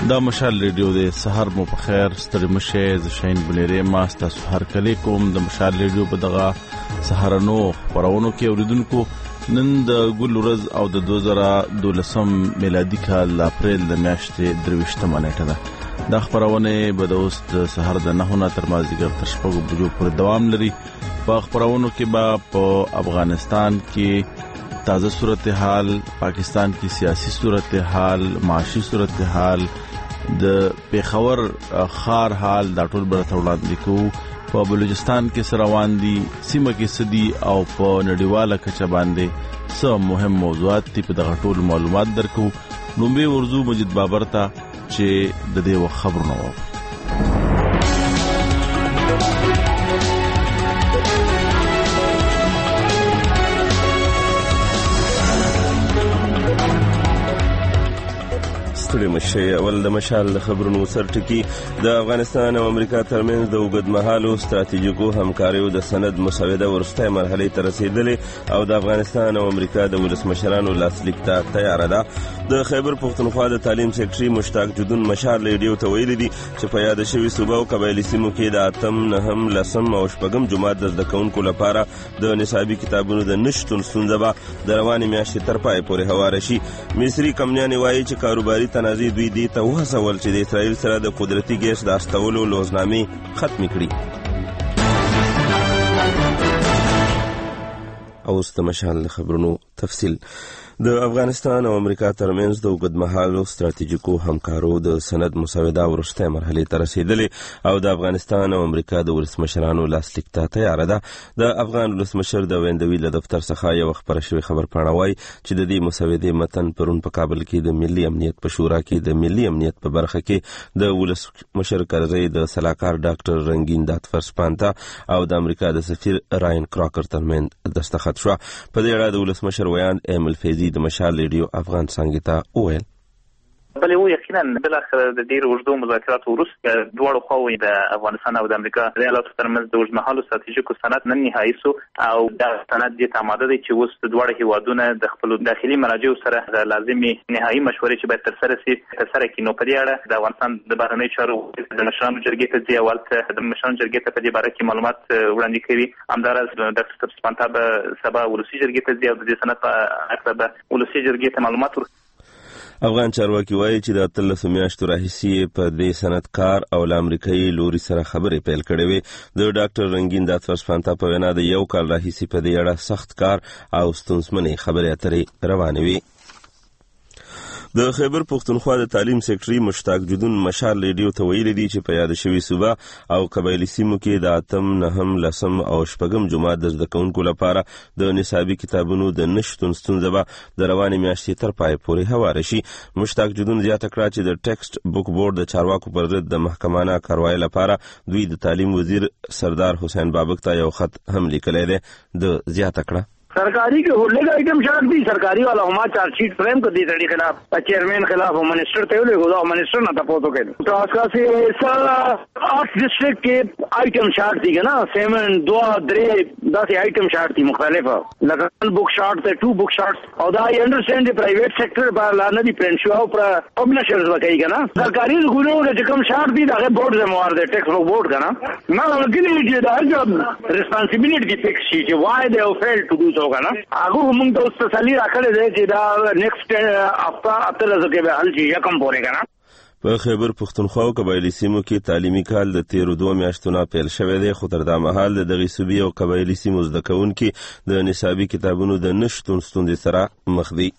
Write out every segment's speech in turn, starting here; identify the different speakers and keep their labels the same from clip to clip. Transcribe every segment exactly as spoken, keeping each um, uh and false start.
Speaker 1: دا مشال ریډیو د سحر مو په خیر ستړي مشه ز شاین بنيري ما تاسو هر کلی کوم د مشال ریډیو په دغه سحرنو خبرونو کې اوریدونکو نن د ګل ورځ او د دوه زره دولسم میلادي کال اپریل د میاشتې درويشتمه نیټه ده د خبرونه به د اوس د سحر د نهونه تر مازیګر تر شپږو بجو پورې دوام لري په خبرونو کې به په افغانستان کې تازه صورتحال پاکستان کی سیاسی صورتحال معاشی صورتحال د پیښور خار حال د ټول برته وړاندې کوو په بلوچستان کې سروان دي سیمه کې سدي او په نړیواله کچه باندې څه مهم موضوعات دي په دغه ټول معلومات درکو لومبي ورزو مجید بابر ته چې د دې خبرونه وو
Speaker 2: ستړي مشه اول د مشال خبرونو سرټکی د افغانستان او امریکا ترمنځ د اوږدمهالو ستراتیژیکو همکاریو د سند مسوده ورسته مرحله ته رسیدلې او د افغانستان او امریکا د ولسمشرانو لاسلیک ته تیار ده د خیبر پښتونخوا د تعلیم سیکرټري مشتاق جدون مشال ریډیو ته ویلي دي چې په یاد شوی صوبه او قبایلی سیمو کې د اتم نهم لسم او شپږم جماعت د زده کوونکو لپاره د نصابي کتابونو د نشټون ستونزه به د روانې میاشتې تر پای پورې هواره شي مصری کمپنیانې وایي چې کاروباري تنازع دوی دې ته وهڅول چې د اسرائیل سره د قدرتي ګیس د استولو لوزنامې ختمې کړي اوس د مشال خبرونو تفصیل د افغانستان او امریکا ترمنځ د اوږدمهالو ستراتیژیکو همکارو د سند مسوده ورسته مرحله ته رسیدلې او د افغانستان او امریکا د ولسمشرانو لاسلیک ته تیار ده د افغان ولسمشر د ویندوی له دفتر څخه یو خبر شوی خبر پاڼوي چې د دې مسودې متن پرون په کابل کې د ملي امنیت په شورا کې د ملي امنیت په برخه کې د ولسمشر کرزی د سلاکار ډاکټر رنگین داتفر سپانتا او د امریکا د سفیر راین کراکر ترمن دستخط شو په دې اړه د ولسمشر ویان ایمل فیزی د مشال ریډیو افغان څنګه وویل
Speaker 3: بل یو یقینا بل اخر د ډیر وژدو مذاکراتو وروسته دوه خواوې د افغانستان او د امریکا د ایالاتو ترمنځ د اوږدمهالو ستراتیژیکو سند نن نهایي سو او دا سند د آماده دی چې اوس د دوه هیوادونو د خپل داخلي مراجعو سره د لازمي نهایي مشورې چې باید تر سره شي تر سره کې نو په دې اړه د افغانستان د بهرنی چارو د مشرانو جرګې ته ځي اول د مشرانو جرګې ته په دې باره کې معلومات وړاندې کوي همدارس ډاکټر سپانتا به سبا ولسی جرګې ته ځي او د دې سند په اړه به ولسی جرګې ته معلومات ورکړي
Speaker 2: افغان چارواکي وایي چې د اتلسو میاشتو راهیسې په دې سند کار او له امریکایي لوري سره خبرې پیل کړې وې د ډاکټر رنگین داتفر سپانتا په وینا د یو کال راهیسې په دې اړه سخت کار او ستونزمنې خبرې اترې روانې وې د خیبر پښتونخوا د تعلیم سیکرټري مشتاق جدون مشال ریډیو ته ویلي دي چې په یاد شوی صوبه او قبایلی سیمو کې د اتم نهم لسم او شپږم جماعت د زده کوونکو لپاره د نصابي کتابونو د نشټون ستونزه به د روانې میاشتې تر پای پورې هواره شي مشتاق جدون زیاته کړه چې د ټیکسټ بوک بورډ د چارواکو پر ضد د محکمانه کاروایی لپاره دوی د تعلیم وزیر سردار حسین بابک ته یو خط هم لیکلی دی د زیاته کړه
Speaker 4: सरकारी के holder item short भी सरकारी वाला हमारा चार्जशीट फ्रेम कर दी तड़ी खिलाफ चेयरमैन खिलाफ मिनिस्टर थे बोले मिनिस्टर ना था पोतो के तो उसका से आठ डिस्ट्रिक्ट के आइटम शार्ट थी ना सेवन दो द्रे दस आइटम शार्ट थी मुख्तलिफ लगन बुक शार्ट थे टू बुक शार्ट और आई अंडरस्टैंड प्राइवेट सेक्टर पर लाना दी पेंशुआ पर पब्लिशर्स बताई का ना सरकारी स्कूलों के कम शार्ट थी ताकि बोर्ड से मुआर दे टेक्स्ट बुक बोर्ड का ना ना लेकिन जब रिस्पांसिबिलिटी फिक्स थी कि why they have failed to do होगा ना आगो हम तो उस तसली रखले दे چې دا نیکسٹ हफ्ता اتل زکه به حل شي کم پورې کنه
Speaker 2: په خیبر پښتونخوا او قبایلی سیمو کې تعلیمي کال د تیر دوه میاشتونو پیل شوی دی خو تر دا مهال د دغه صوبې او قبایلی سیمو زده کوونکي د نصابي کتابونو د نشټون ستونزې سره مخ دي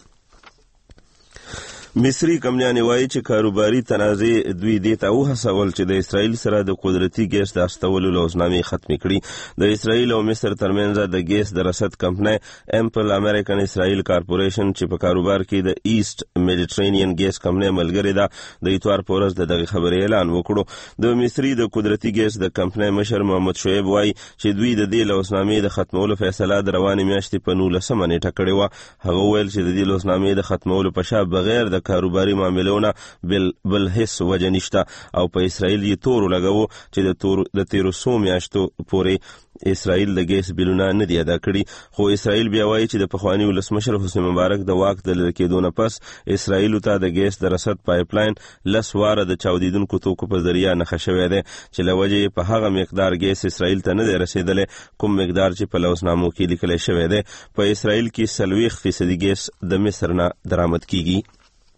Speaker 2: مصری کمپنیانې وایي چې کاروباري تنازع دوی دې ته وهڅول چې د اسرائیل سره د قدرتي ګیس د استولو لوزنامې ختمې کړي د اسرائیل او مصر ترمنځ د ګیس د رسد کمپنۍ امپل امریکن اسرائیل کارپوریشن چې په کاروبار کې د ایست میډیټرینین ګیس کمپنۍ ملګرې ده د اتوار په ورځ د دغه خبرې اعلان وکړو د مصری د قدرتي ګیس د کمپنۍ مشر محمد شعیب وایي چې دوی د دې لوزنامې د ختمولو فیصله د روانې میاشتې په نولسمه نیټه کړې وه هغه ویل چې د دې لوزنامې د ختمولو په شا بغیر د کاروباري معاملونه بل بل هیڅ وجه نشته او په اسرائیل یې تور لګاوه چې د تور د تیرو سو میاشتو پورې اسرائیل د ګیس بیلونه نه دی ادا کړي، خو اسرائیل بیا وایي چې د پخوانی ولسمشر حسنی مبارک د واک د لرې کېدو نه پس اسرائیل ته د ګیس د رسد پایپ لاین لس واره د چاودیدونکو توکو په ذریعہ نښه شوی دی چې له وجې په هغه مقدار ګیس اسرائیل ته نه دی رسیدلی کوم مقدار چې په لوثنامو کې لیکلی شوی دی. په اسرائیل کې څلوېښت فیصدي ګیس د مصر نه درآمد کیږي.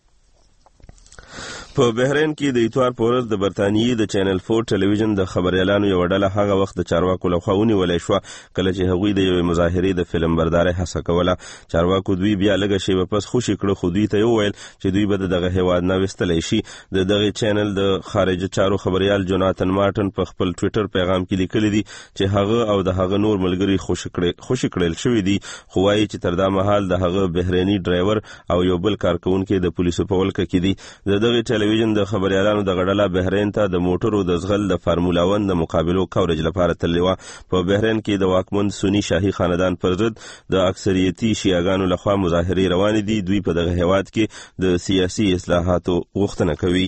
Speaker 2: په بحرین کې د اتوار په ورځ د برتانیې د چینل فور ټلویزیون د خبریالانو یو ډله هغه وخت د چارواکو لخوا ونیولای شوه کله چې هغوی د یوې مظاهرې د فلم بردارۍ هڅه کوله. چارواکو دوی بیا لږه شیبه پس خوشي کړه، خو دوی ته یې وویل چې دوی به د دغه هیواد نه ویستلی شي. د دغې چینل د خارجه چارو خبریال جوناتن مارټن په خپل ټویټر پیغام کې لیکلي دي چې هغه او د هغه نور ملګري خوشي کړل شوي دي، خو وایي چې تر دا مهال د هغه بحریني ډرایور او یو بل کارکونکي د پولیسو په ولکه کې دي. د دغې ټلویزیون د خبریالانو د غډله بحرین ته د موټرو د ځغل د فارمولا ون د مقابلو کورج لپاره تللی وه. په بحرین کې د واکمن سنی شاهي خاندان پر ضد د اکثریتي شیعاګانو لخوا مظاهرې روانې دي. دوی په دغه هیواد کې د سیاسي اصلاحاتو غوښتنه کوي.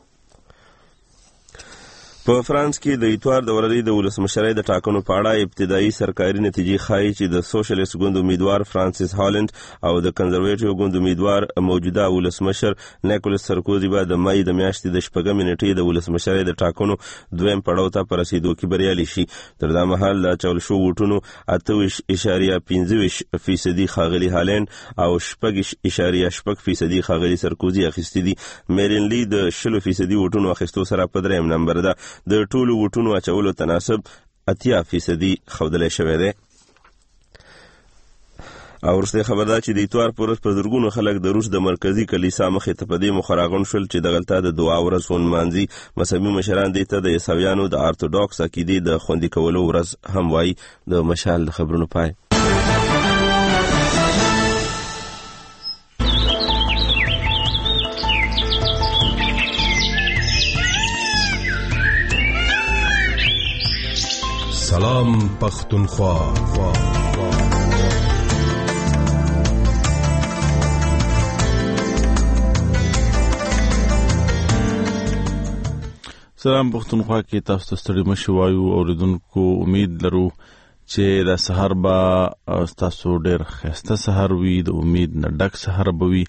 Speaker 2: په فرانس کې د اتوار د ورځې د ولسمشرۍ د ټاکنو په اړه ابتدایي سرکاري نتیجې ښایي چې د سوشلیست ګوند امیدوار فرانسیس هالند او د کنزرویټیو ګوند امیدوار موجوده ولسمشر نیکولس سرکوزي به د مای د میاشتې د شپږمې نیټې د ولسمشرۍ د ټاکنو دویم پړاو ته په رسیدو کې بریالي شي. تر دا مهال د اچول شو ووټونو اته ویشت اشاریه پنځه ویشت فیصدي ښاغلي هالند او شپږ اشاریه شپږ فیصدي ښاغلي سرکوزي اخیستي دي. میرین لی د شلو فیصدي ووټونو اخیستو سره په دریم نمبر ده. د ټولو ووټونو اچولو تناسب اتیا فیصدي ښودلی شوی دی. او وروستی خبر دا چې د اتوار په ورځ په زرګونو خلک د روس د مرکزي کلیسا مخې ته په دې موخه راغونډ شول چې دغلته د دعا ورځ ونمانځي. مذهبي مشران دې ته د عیسویانو د ارتوډاکس عقیدې د خوندي کولو ورځ هم وایي. د مشال د خبرونو پای.
Speaker 5: سلام پختونخوا.
Speaker 1: سلام پختونخوا کې تاسو ته ستړي مشي وایو. اوریدونکو امید لرو چې د سحر به تاسو ډېر ښایسته سحر وي، د امید نه ډک سحر به وي،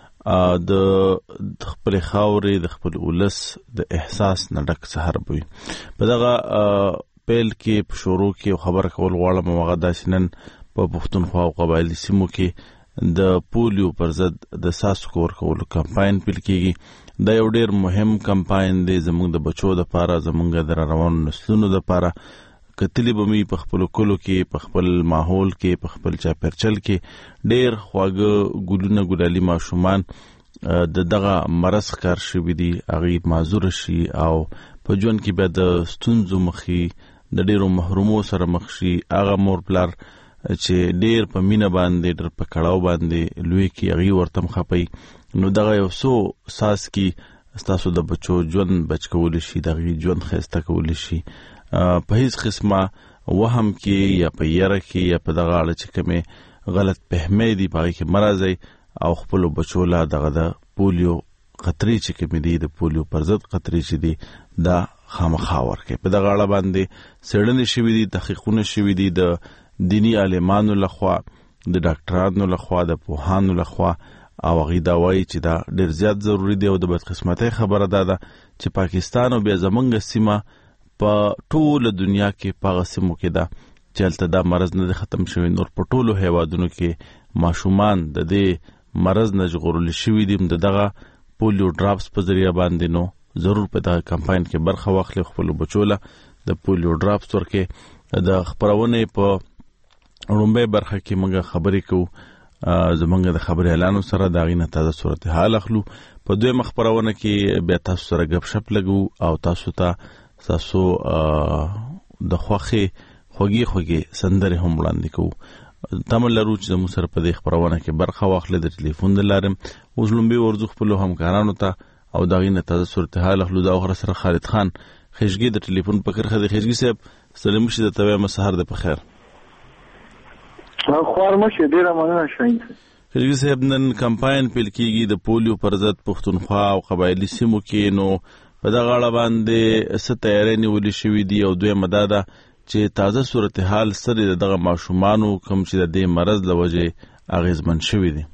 Speaker 1: د خپل خاورې د خپل ولس د احساس نه ډک سحر به وي. په دغه پیل کې په شروع کې خبر کول غواړم هغه داسې نن په پښتونخوا او قبایلي سیمو کې د پولیو پر ضد د څاڅکو ورکولو کمپاین پیل کیږي. دا یو ډېر مهم کمپاین دی زموږ د بچو دپاره، زموږ د روانو نسلونو دپاره. کتلی به مې په خپلو کلو کې، په خپل ماحول کې، په خپل چاپیرچل کې ډېر خواږه ګلونه ګلالي ماشومان د دغه مرض ښکار شوي دي، هغوی معذوره شي او په ژوند کې بیا د ستونزو مخې د ډیرو محرومو سره مخ شي. هغه مور پلار چې ډیر په مینه باندې ډیر په کړاو باندې لوی کې هغوی ورته مخپي، نو دغه یو څو ساس کې ستاسو د بچو ژوند بچ کولی شي، د هغوی ژوند ښایسته کولی شي. په هیڅ قسمه وهم کې یا په یره کې یا په دغه اړه چې کومې غلط فهمۍ دي په هغې کې مه راځئ او خپلو بچو له دغه د پولیو قطرې چې کومې دي، د پولیو پر ضد قطرې چې دي، دا خامخا ورکړئ. په دغه اړه باندې څېړنې شوي دي، تحقیقونه شوي دي د دیني عالمانو لخوا، د ډاکټرانو لخوا، د پوهانو لخوا، او هغوی دا وایي چې دا ډېر زیات ضروري دی. او د بدقسمتۍ خبره دا ده چې پاکستان او بیا زموږ سیمه په ټوله دنیا کې په هغه سیمو کې ده چې هلته دا مرض نه دی ختم شوی. نور په ټولو هیوادونو کې ماشومان د دې مرض نه ژغورل شوي دي. د دغه پولیو ډراپس په ذریعه باندې نو ضرور په دغه کمپاین کې برخه واخلي، خپلو بچو له د پولیو ډراپس ورکړي. د خپرونې په لومړۍ برخه کې موږ خبرې کوو زموږ د خبریالانو سره، د هغې نه تازه صورتحال اخلو. په دویمه خپرونه کې بیا تاسو سره ګپ شپ لګو او تاسو ته تاسو د خوښې خوږې خوږې سندرې هم وړاندې کوو. تمه لرو چې زموږ سره په دې خپرونه کې برخه واخلئ د ټلیفون د لارې. اوس لومړی ورځو خپلو همکارانو ته او د هغې نه تازه صورتحال اخلو. دا وخت سره خالد خان خیشګي د ټلیفون په کرښه دی. خیشګي صاحب ستړي مه شئ، درته وایم سهار دی په خیر.
Speaker 4: خوار مه شئ، ډېره مننه شاهین.
Speaker 1: خیشګي صاحب نن کمپاین پیل کیږي د پولیو پر ضد پښتونخوا او قبایلي سیمو کې، نو په دغه اړه باندې څه تیاری نیولې شوي دي؟ او دویمه دا ده چې تازه صورتحال سره دغه ماشومانو کوم چې د دې مرض لوجه اغیزمن شوی دي؟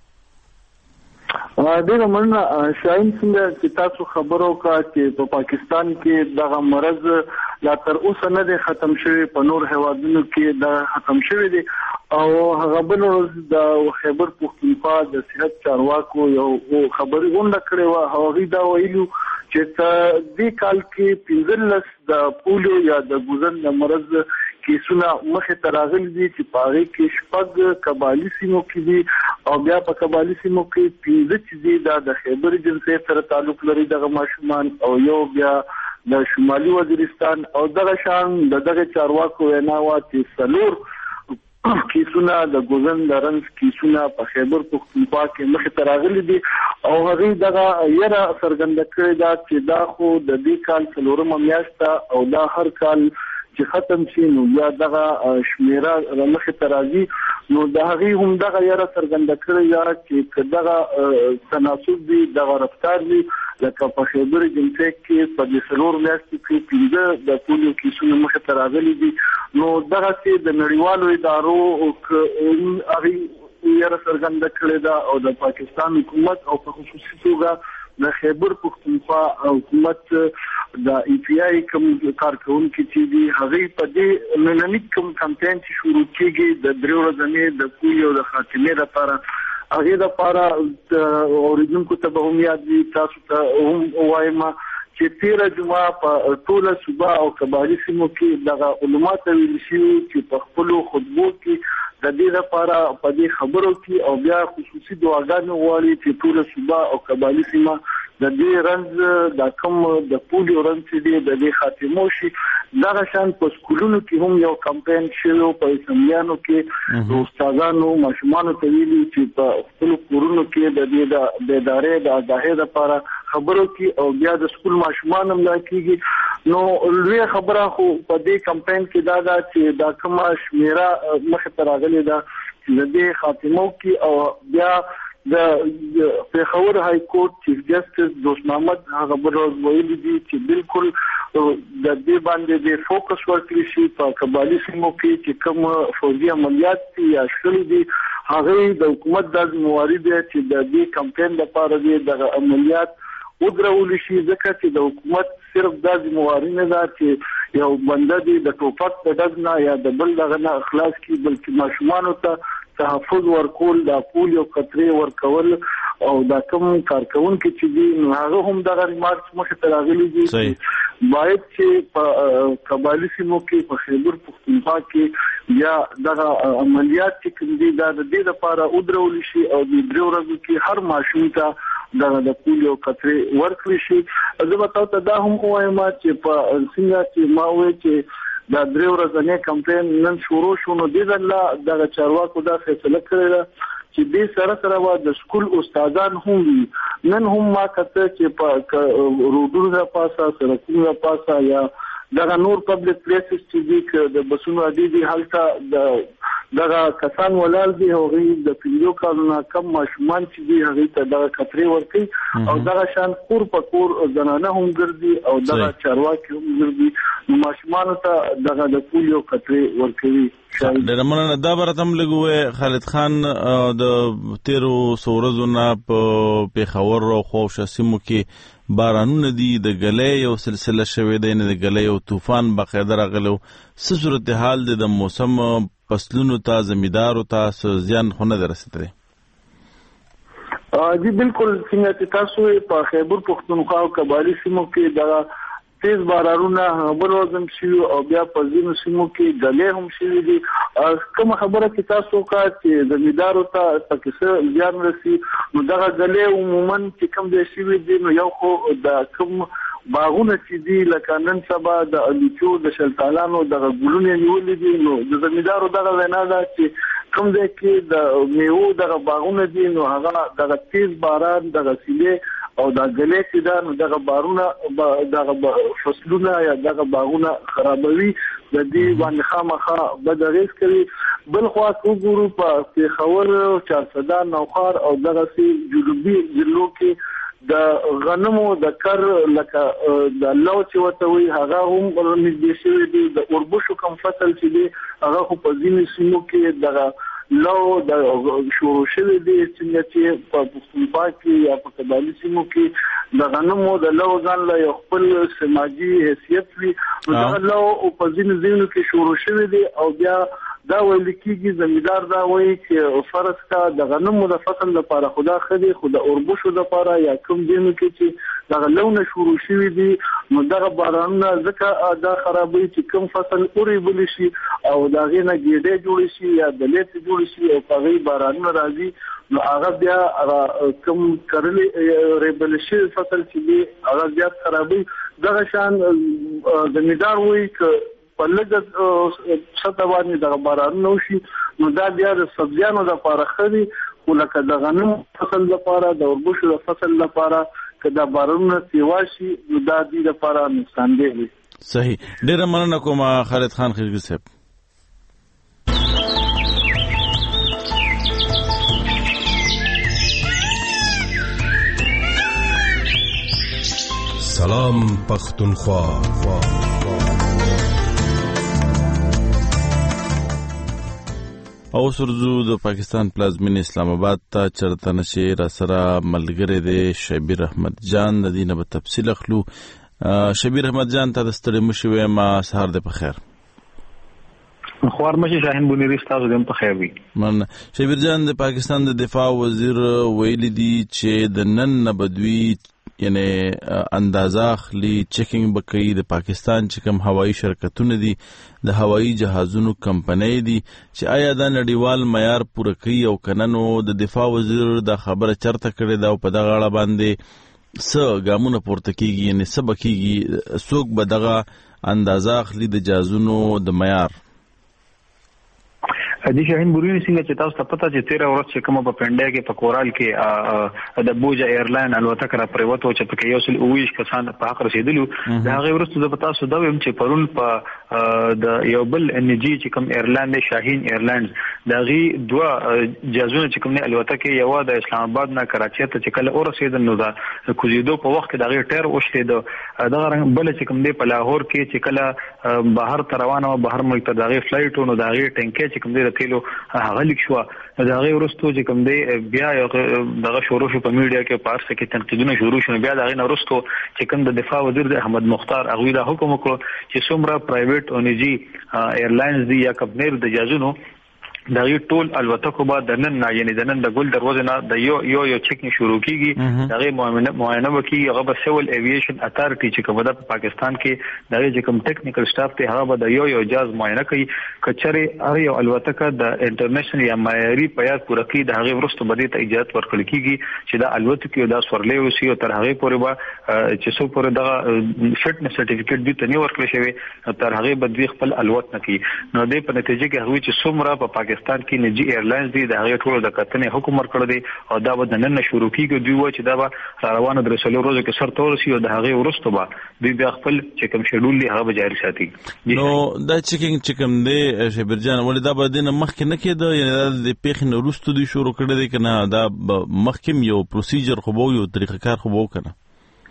Speaker 6: ډیره مننه شاهین، څنګه چې تاسو خبرو کا چې په پاکستان کې دغه مرض لا تر اوسه نه دی ختم شوی، په نور هیوادونو کې دا ختم شوی دی. او هغه بل ورځ د خیبر پختونخوا د صحت چارواکو یو خبري غونډه کړې وه. هغوی دا ویلو چې دې کال کې پنځلس د پولیو یا د ګوزن د مرض کیسونه مخې ته راغلي دي چې په هغې کې شپږ قبایلي سیمو کې دي او بیا په قبایلي سیمو کې پنځه چې دي دا د خیبر جنسیت سره تعلق لري دغه ماشومان، او یو بیا د شمالي وزیرستان. او دغه شان د دغه چارواکو وینا وه چې څلور کیسونه د ګوزن د رنځ کیسونه په خیبر پختونخوا کې مخې ته راغلي دي، او هغوی دغه یره څرګنده کړې ده چې دا خو د دې کال څلورمه میاشت ده او دا هر کال چې ختم شي نو یا دغه شمیره مخې ته راځي. نو د هغې هم دغه یره څرګنده کړې ده چې که دغه تناسب وي، دغه رفتار وي، لکه په خیبر جنسیت کې په دې څلور میاشتو کې پنځه د پولیو کیسونه مخې ته راغلي دي. نو دغسې د نړیوالو ادارو هغې یره څرګنده کړې ده او د پاکستان حکومت او په خصوصي توګه د خیبر پختونخوا حکومت د ای پی آی کوم کارکونکي چې دي هغې په دې ننني کوم کمپین چې شروع کېږي د درې ورځنۍ د پولیو د خاتمې لپاره، هغې دپاره اورېدونکو ته به هم یاد وي، تاسو ته هم ووایم چې تیره جمعه په ټوله صوبه او قبایلي سیمو کې دغه علما ته ویل شوي چې په خپلو خطبو کې د دې لپاره په دې خبرو کې او بیا خصوصي دعاګانې غواړي چې ټوله صوبه او قبایلي سیمه د دې رنځ د کوم د پولیو رنځ چې دی د دې خاتمو شي. دغه شان په سکولونو کې هم یو کمپین شوی، په اسمبلیانو کې د استادانو ماشومانو ته ویلي چې په خپلو کورونو کې د دې د بیدارۍ د آګاهۍ لپاره خبرو کې او بیا د سکول ماشومان هم لا کېږي. نو لویه خبره خو په دې کمپین کې دا ده چې دا کومه شمیره مخې ته راغلې ده چې د دې خاتمو کې او بیا د پېښور های کورټ چیف جسټس دوست محمد هغه بل ورځ ویلي دي چې بالکل د دې باندې د فوکس ورکړي شي په قبایلي سیمو کې چې کوم فوجي عملیات دي یا شخړې دي، هغې د حکومت دا ذمهواري ده چې د دې کمپین لپاره د عملیات ودرول شي، ځکه چې د حکومت صرف دا ذمهواري نه ده چې یو بنده دی د ټوپک د ډز نه یا د بل دغه نه خلاص کړي، بلکې ماشومانو ته تحفظ ورکول، د پولیو قطرې ورکول او دا کوم کارکونکي چې دي نو هغه هم دغه ریمارکس مخې ته راغلي دي چې باید چې په قبایلي سیمو کې په خیبر پختونخوا کې یا دغه عملیات چې کوم دي دا د دې لپاره ودرول شي او د درې ورځو کې هر ماشوم ته دغه د پولیو قطرې ورکړي شي. زه به تاسو ته دا هم ووایم چې په څنګه چې ما وایي چې دا درې ورځنۍ کمپین نن شروع شو، نو دې ځله دغه چارواکو دا فیصله کړې ده چې دې سره سره به د سکول استادان هم وي. نن هم ما کته چې په روډونو د پاسه سړکونو د پاسه یا دغه نور پبلک پلیسز چې دي د بسونو اډې دي هلته د دغه کسان ولاړ دي، هغوی د پنځو کالو کم ماشومان چې دي هغوی ته دغه قطرې ورکوي او دغه شان کور په کور زنانه هم ګرځي او دغه چارواکي هم ګرځي، نو ماشومانو ته دغه د پولیو قطرې ورکوي.
Speaker 1: ډېره مننه. دا به راته هم لږ ووایې خالد خان، د تېرو څو ورځو نه په پېښور او خواوشا سیمو کې بارانونه دي، د ګلۍ یو سلسله شوې ده، یعنې د ګلۍ یو طوفان باقاعده راغلی و. څه صورتحال دی د موسم فصلونو ته زمیندارو ته څه زیان خو نه دی رسېدلی؟
Speaker 6: جی بالکل، څنګه چې تاسو په خیبر پختونخوا او قبایلي سیمو کې دغه تیز بارانونه بل ورځ شوي او بیا په ځینو سیمو کې ګلۍ هم شوي دي. کومه خبره چې تاسو وکړه چې زمیندارو ته پکې څه زیان رسي، نو دغه ګلۍ عموما چې کوم ځای شوي دي نو یو خو د کوم باغونه چې دي لکه نن سبا د الوچو د شلتالانو دغه ګلونه نیولي دي، نو د زمیندارو دغه وینا ده چې کوم ځای کې د میوو دغه باغونه دي نو هغه دغه تیز باران دغه سیلې او دا ګلۍ چې ده نو دغه بارونه دغه فصلونه یا دغه باغونه خرابوي، د دې باندې خامخا بد اغېز کوي. بل خوا وګورو په پېښور، چارسده، نوښار او دغسې جنوبي ضلعو کې د غنمو د کر لکه د لو چې وته وي هغه هم نږدې شوی دی د اوربشو کوم فصل چې دی هغه خو په ځینې سیمو کې د لو د شروع شوی دی چې په پښتونخوا کې یا په کابل سیمو کې د غنمو د لو ځان له خپل سماجی حیثیت وي دا لو په ځینې ځینو کې شروع شوی دی او بیا دا ویل کېږي زمیندار دا وایي چې فرض کا د غنمو د فصل لپاره خدا خدي خدا اوربشو لپاره یا کوم دینو کې چې دا لونه شروع شوی دی نو دا بارانونه ځکه دا خرابوي چې کوم فصل اوري بل شي او دا غینه ګډه جوړ شي یا د لیت جوړ شي او په بارانونه راځي نو هغه بیا کوم کړلې ریبل شي فصل چې دی هغه زیات خرابوي دا شان زمیندار وایي چې په لږ سطح باندې د بارانونو شي نو دا بیا د سبزیانو لپاره خري خو لکه د غنم فصل لپاره د اوربشو فصل لپاره کدا بارانونه سیوا شي نو دا د لپاره نقصان دی.
Speaker 1: صحیح. ډیر مننه کوم خالد خان خیرګي صاحب.
Speaker 5: سلام پختونخوا.
Speaker 1: او سرزو د پاکستان پلازمین اسلام آباد ته چرته نشي را سره ملګری دی شبیر احمد جان د دینه په تفصیل اخلو. شبیر احمد جان ته د ستړي مشوي ما سهار د بخیر.
Speaker 7: خوار مشي شاهین بونیری تاسو دم په خیر وي.
Speaker 1: من شبیر جان د پاکستان د دفاع وزیر ویل دي چې د نن نه بدوي یعنی اندازه اخلي چیکینګ بکې د پاکستان چې کوم هوایي شرکتونه دي د هوایي جهازونو کمپنۍ دي چې آیا د نړیوال معیار پوره کوي او کننو د دفاع وزیر د خبره چرته کړې دا په دغه اړه باندې څه ګامونه پورته کیږي یعنی څه بکیږي څوک به دغه اندازه اخلي د جهازونو د معیار.
Speaker 7: د شاهین بورینی څنګه چې تاسو ته پته چې تیره ورځ چې کومه په پنډه کې په کورال کې د بوجا ایرلاین الوتکه را پریوتو چې په یو سل اویش کسان په حق رسیدلو دا هغه ورځ د تاسو دا ویم چې پرون په د یو بل ان جی چې کوم ایرلاین دی شاهین ایرلاینز دا غي دوا جازونه چې کوم نه الوتکه یو د اسلام آباد نه کراچي ته چې کله ورسېدل نو دا کوزیدو په وخت کې دا غي ټیر وشته دا رنګ بل چې کوم دی په لاهور کې چې کله بهر ته روانه او بهر ملک ته دا غي فلایټ نو دا غي ټینکې چې کوم دی تیلو هغه لیک شو دا غي ورستو چې کوم دی بیا دغه شروع شو په میډیا کې پارس کې تنقیدونه شروع شو بیا دا غي ورستو چې کوم د دفاع وزیر د احمد مختار هغه دا حکم وکړ چې څومره پرایویټ او نجی ایرلاینز دی یا کمپنۍ د جازونو دا یو ټول الوتکو بعد د نن نه یعنی د نن د ګل دروازه نه د یو یو یو چیک شروع کیږي دا غي معاینه معاینه وکي هغه به سیول ایویشن اتارټی چې کومه د پاکستان کې دا چې کوم ټیکنیکل سټاف ته هغه به د یو یو جاز معاینه کوي کچره هر یو الوتکه د انټرنیشنل یا معیاري پیار پوره کوي د هغه ورستو بده ته اجازه ورکړل کیږي چې دا الوتکه دا سورلې وسی او تر هغه پورې به چې څو پورې دا فټنس سرټیفیکیټ دي ته نه ورکړل شوی تر هغه به خپل الوت نه کوي نو د په نتیجه کې هغه چې څومره په پاکستان کې نجی ایرلاینز دي دا هغه ټول د کتنې حکم ورکړ دي او دا به نن شروع کیږي دوی و چې دا به روانه درسلو ورځو کې سر تور شي او د هغه ورستو به دوی بیا خپل چې کوم شیډول دی هغه به جاری ساتي.
Speaker 1: نو دا چیکینګ چې کوم دی شبرجان ولې دا به د مخکې نه کېده یعنی د پیښې نه وروسته دوی شروع کړی دی کنه دا مخکې یو پروسیجر خو به یو طریقه کار خو به کنه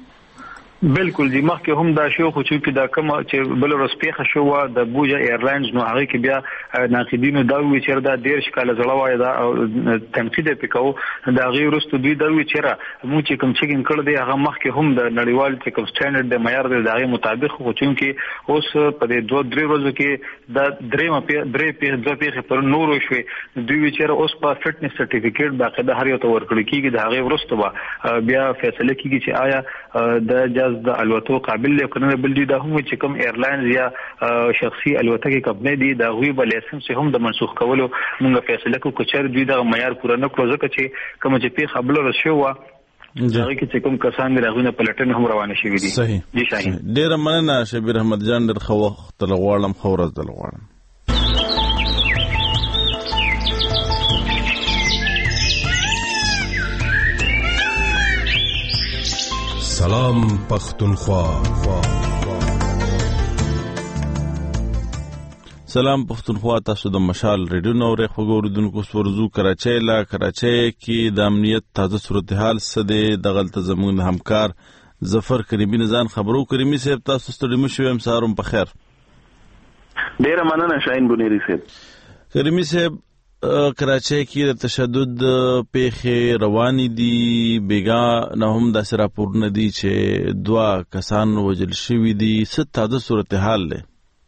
Speaker 7: بالکل دی مخکې هم دا شو خو چې دا کوم چې بل ورځ پیښه شو د بوجا ایرلاینز نو هغه کې بیا ناقدینو دا وی چې دا ډیر شکاله زړه وای دا تنقید وکاو دا غیر ورستو دوی دا وی چې را مو چې کوم چیکینګ کړ دی هغه مخکې هم د نړیوال چې کوم سټانډرډ د معیار د هغه مطابق خو چې اوس په دې دوه درې ورځو کې دا درې مپی درې په دوه پیښه پر نور شوي دوی وی چې اوس په فټنس سرټیفیکیټ باقاعده هر یو ته ورکړل کیږي د هغه ورستو بیا فیصله کیږي چې آیا د د الوتو قابل له کنه بل دي دا هم چې کوم ایرلاینز یا شخصي الوتکې کمپنۍ دي دا غوي بل لایسنس هم د منسوخ کولو موږ فیصله کوو چې دوی د معیار پوره نه کړو ځکه چې کوم چې په خبرو رسو وا هغه کې چې کوم کسان راغونه پلټن هم روانه شي دي.
Speaker 1: صحیح.
Speaker 7: جی شاهین
Speaker 1: ډیر مننه شبیر احمد جان در خو وخت لغواړم خورز د لغواړم.
Speaker 5: سلام پختونخوا.
Speaker 1: سلام پښتونخوا، تاسو د مشال ریډیو نو ری خوګوردونکو سورزو کراچۍ لا کراچۍ کې د امنیت تازه صورتحال سده د غلط زمون همکار ظفر کریمی نزان خبرو. کریمی صاحب تاسو ستړي مشو هم سهارم په خیر.
Speaker 8: ډیر مننه شاهین بنيري صاحب.
Speaker 1: کریمی صاحب کراچۍ کې د تشدد پیښې روانې دي، بیګا نه هم د راپورونه دي چې دوا کسان وژل شوي دي، څه تازه صورتحال دی؟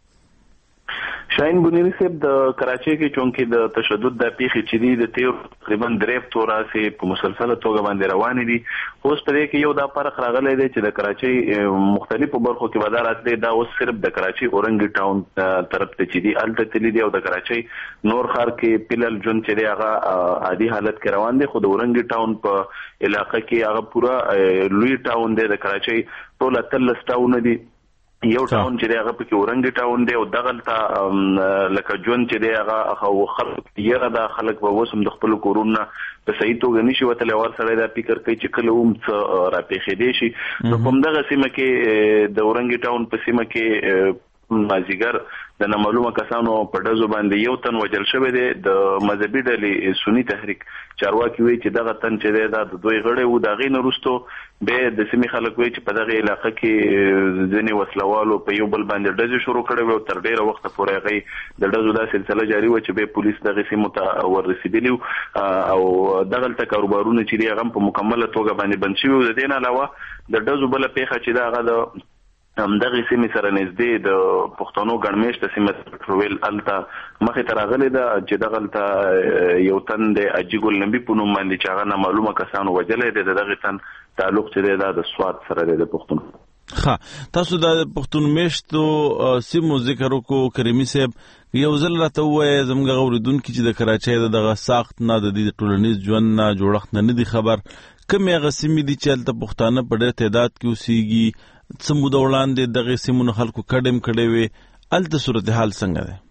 Speaker 8: شاهین بنيري صاحب د کراچۍ کې چونکې د تشدد د پیښې چې دي د تیر تقریبا درې توراسي په مسلسله توګه باندې روانې دي. اوس په دې کې یو دا فرق راغلی دی چې د کراچۍ مختلفو برخو کې وزارت دی دا اوس صرف د کراچۍ اورنګ ټاون طرف ته چې دي الته تللی دی او د کراچۍ نور ښار کې پیلل جون چې دی هغه عادي حالت کې روان دی، خو د اورنګ ټاون په علاقې کې هغه پورا لوی ټاون دی. د کراچۍ ټول اتلس ټاون دي، یو ټاون چې هغه پکې اورنګ ټاون دی او دغلته لکه جون چې دی هغه خلک یره دا خلک به وسم د خپل کورونه په صحیح توګه نشي وتلی، ور سره دا فکر کوي چې کله هم څه راپېښې دی شي. نو په همدغه سیمه کې د اورنګ ټاون په سیمه کې مازیګر د نامعلومه کسانو په ډزو باندې یو تن وژل شوی دی. د مذهبي ډلې سنی تحریک چارواکي وایي چې دغه تن چې دی دا د دوی غړی و، د هغې نه وروستو بیا د سیمې خلک وایي چې په دغه علاقه کې ځینې وسلوالو په یو بل باندې ډزې شروع کړې وې او تر ډېره وخته پورې هغې د ډزو دا سلسله جاري وه چې بیا پولیس دغې سیمو ته وررسېدلي وو او دغلته کاروبارونه چې دي هغه هم په مکمله توګه باندې بند شوي وو. د دې نه علاوه د ډزو بله پیښه چې ده هغه د همدغه سیمې سره نږدې د پښتنو ګڼمېشته سیمه پټرویل الته مخې ته راغلی ده چې دغلته یو تن د اجي ګل نبي په نوم باندې چې هغه نامعلومه کسانو وژلی دی، د دغې تن تعلق چې دی دا د سوات سره دی د پښتون.
Speaker 1: ښه، تاسو د پښتون میشتو سیمو ذکر وکړو کریمي صاحب، یو ځل راته ووایه زموږ اورېدونکي چې د کراچۍ د دغه ساخت نه د دې ټولنیز ژوند نه جوړښت نه نه دي خبر، کومې هغه سیمې دي چې هلته پښتانه په ډېر تعداد کې اوسېږي، څه موده وړاندې دغې سیمو نه خلکو کډې هم کړې وې، هلته صورتحال څنګه دی؟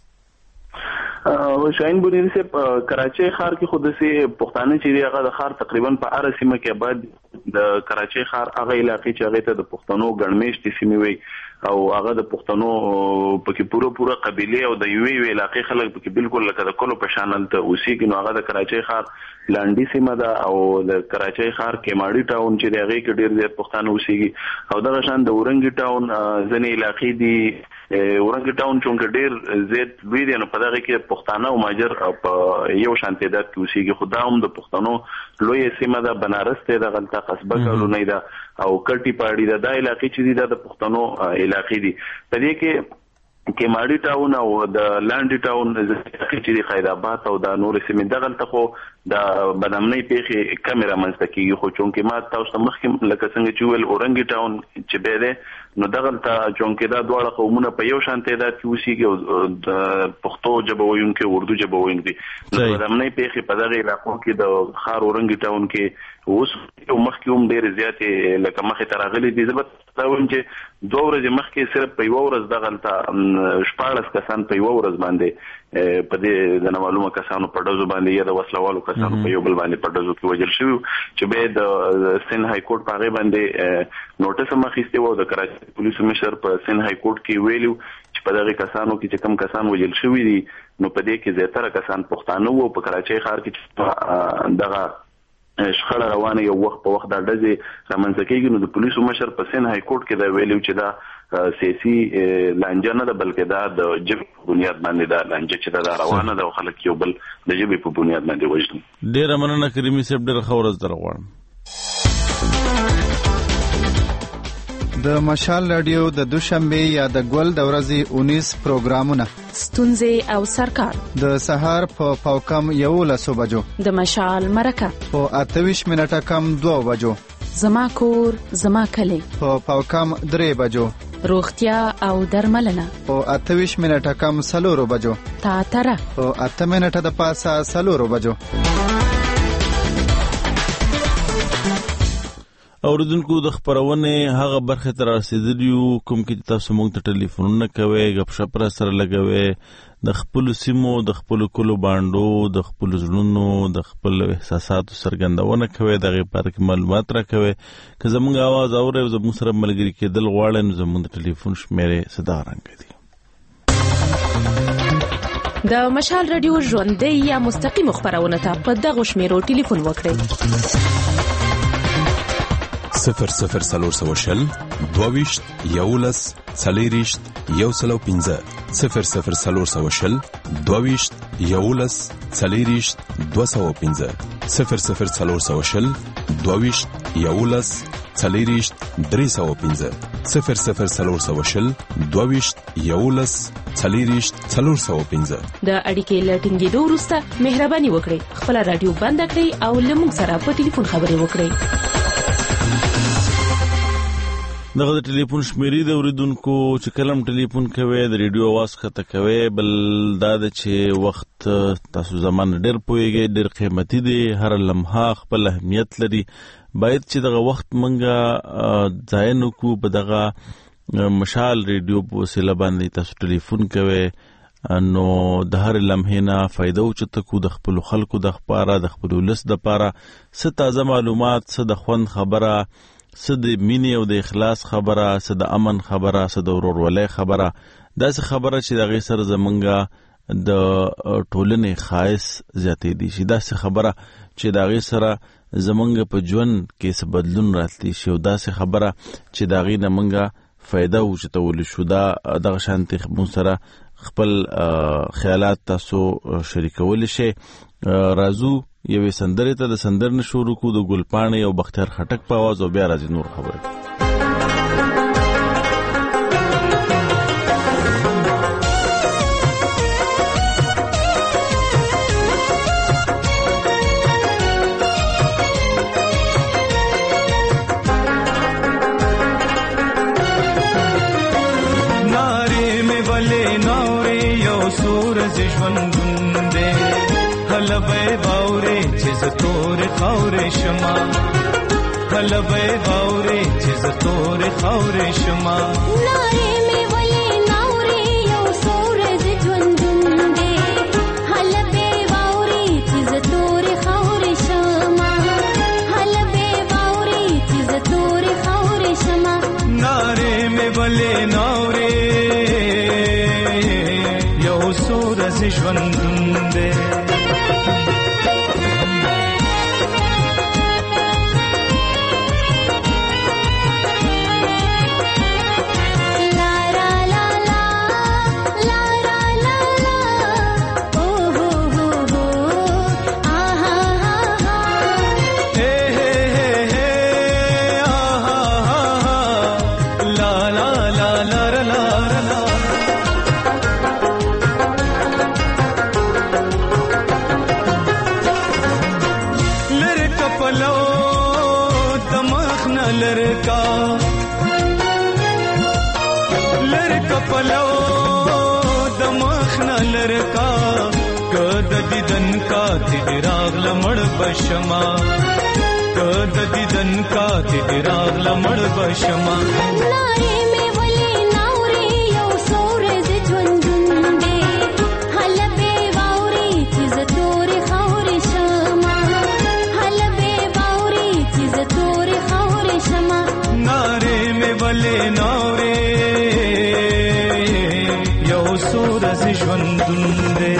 Speaker 8: شاهین بنيري صاحب کراچۍ ښار کې خو داسې پښتانه چې دي هغه د ښار تقریبا په هره سیمه کې آباد د کراچۍ ښار هغه علاقې چې هغې ته د پښتنو ګڼمېشتې سیمې وایي او هغه د پښتنو پکې پوره پوره قبیلې او د یوې یوې علاقې خلک پکې بالکل لکه د کلو په شان هلته اوسېږي. نو هغه د کراچۍ ښار لانډي سیمه ده او د کراچۍ ښار کیماړي ټاون چې دی هغې کې ډېر زیات پښتانه اوسېږي او دغه شان د اورنګ ټاون ځینې علاقې دي. اورنګ ټاون چونکه ډېر زیات لوی دی نو په دغه کې پښتانه او مهاجر په یو شان تعداد کې اوسېږي، خو دا هم د پښتنو لویه سیمه ده، بنارس دی دغلته، قصبه کالونۍ ده او کټي پاړي ده، دا علاقې چې دي دا د پښتنو علاقې دي. په دې کې کیماړي ټاون او د لاندې ټاون چې د خیر آباد او د نور سیمې دغلته خو د بدامنۍ پیښې کمې رامنځته کېږي، خو چونکې ما تاسو ته مخکې لکه څنګه چې وویل اورنګ ټاون چې بیا دی نو دغلته چونکې دا دواړه قومونه په یو شان تعداد کې اوسېږي او د پښتو ژبه ویونکي او اردو ژبه ویونکي نو بدامنۍ پیښې په دغه علاقو کې د ښار اورنګ ټاون کې اوس مخکې هم ډېرې زیاتې لکه مخې ته راغلي دي. زه به تا وایم چې دوه ورځې مخکې صرف په یوه ورځ دغلته شپاړس کسان په یوه ورځ باندې په دې د نامعلومه کسانو په ډزو باندې یا د وسلوالو کسانو په یو بل باندې په ډزو کې وژل شوي چې بیا د سند های کورټ په هغې باندې نوټس هم اخیستی و او د کراچۍ پولیسو مشر په سند های کورټ کې ویلي چې په دغې کسانو کې چې کوم کسان وژل شوي دي نو په دې کې زیاتره کسان پښتانه وو. په کراچۍ ښار کې چې دغه شخړه روانه یو وخت په وخت دا ډزې رامنځته کېږي نو د پولیسو مشر په سند های کورټ کې دا ویلي چې دا سیاسي لانجه نه ده بلکې دا د ژبې په بنیاد باندې دا لانجه چې دا روانه ده او خلک یو بل د ژبې په بنیاد باندې وژني.
Speaker 1: ډېره مننه کریمي صاحب، ډېره ښه ورځ در غواړم.
Speaker 9: د مشال رادیو د دوشنبه یا د ګل د ورځې اونیس پروګرامونه
Speaker 10: ستونزې او سرکار
Speaker 9: د سهار په پاوکم یولسو بجو،
Speaker 10: د مشال مرکه
Speaker 9: په اتویش منټه کم دوه بجو،
Speaker 10: زما کور زما کلی
Speaker 9: په پاوکم درې بجو،
Speaker 10: روغتیا او درملنه
Speaker 9: په اتویش منټه کم سلورو بجو،
Speaker 10: تاتره
Speaker 9: په اته منټه د پاسه سلورو بجو.
Speaker 1: اوریدونکو د خبرونه هغه برخه تر رسیدلیو کوم کې تاسو موږ ته ټلیفونونه کوي، غپ شپ را سره لګوي، د خپل سیمو د خپل کلو باندې د خپل ژوندونو د خپل احساساتو سرګندونه کوي، دغه پر کې معلومات را کوي. که زموږ आवाज اورئ زموږ سره ملګری کېدل غواړئ نو زموږ ټلیفون شمیره صدا رنګ دي
Speaker 10: د مشال رادیو ژوندۍ یا مستقیم خبرونه ته په دغه شمیرو ټلیفون وکړئ
Speaker 5: صفر صفر سلور سوشل دوویشت یولس څلېرویشت یو سل او پنځه صفر صفر سلور سوشل دوویشت یولس څلېرویشت دوه سوه پنځه صفر صفر سلور سوشل دوویشت یولس څلېرویشت درې سوه پنځه صفر صفر سلور سوشل دوویشت یولس څلېرویشت څلور سوه پنځه
Speaker 10: د اړیکې له ټینګېدو وروسته مهرباني وکړئ خپله راډیو بنده کړئ او له موږ سره په ټلیفون خبرې وکړئ.
Speaker 1: دغه د ټلیفون شمیرې د اوریدونکو چې کلم ټلیفون کوي د ریډیو आवाज خطه کوي بل دا د چې وخت تاسو زمان ډېر پويږي ډېر قیمتي دی هر لمحه خپل اهمیت لري باید چې دغه وخت منګه ځای نه کو په دغه مشال ریډیو په وسیله باندې تاسو ټلیفون کوي نو د هر لمحې نه فائدہ اوچته کو د خپل خلکو د خبره د خپل ولس د لپاره څه تازه معلومات څه د خوند خبره څه د مینې او د اخلاص خبره څه د امن خبره څه د ورورولۍ خبره داسې خبره چې دغه سره زمونږه د ټولنې خاص زیاتې دي شي داسې خبره چې دغه سره زمونږ په ژوند کې څه بدلون راتلی شي او داسې خبره چې دغه نه مونږه فائدہ اوچتول شو دا دغه شانتي مون سره خپل خیالات تاسو شریکول شي رازو یوې سندرې ته د سندر نشورو کو د ګلپاڼې او بختیار خټک په आवाज او بیا راځي نور خبره.
Speaker 11: نارې مې ولې نورې یو سورج ژوندون دی هلبې باورې چې زتور خاورې شما هلبې باورې چې زتور خاورې شما
Speaker 12: نارې مې ولې نورې یو سورج ژوندون دی هلبې باورې چې زتور خاورې شما هلبې باورې چې زتور خاورې شما
Speaker 11: نارې مې ولې نورې یو سورج ژوندون دی بشما کد دیدن کا تیراغ لمړ بشما
Speaker 12: نارې مې ولې نورې یو سورج ژوندون دی هلبې باورې چې زتور خاورې شما هلبې باورې چې زتور خاورې شما
Speaker 11: نارې مې ولې نورې یو سورج ژوندون دی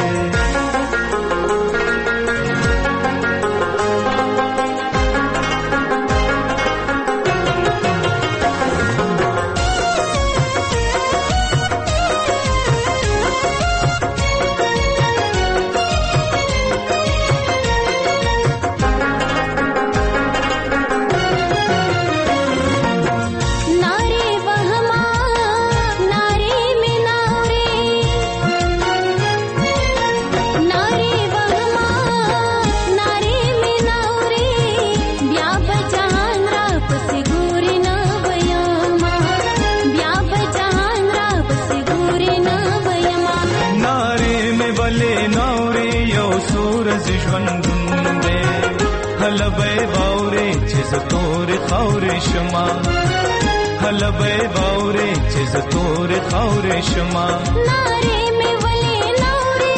Speaker 11: شما هلبې باورې چې زتور خاورې شما
Speaker 12: نارې مې ولې نورې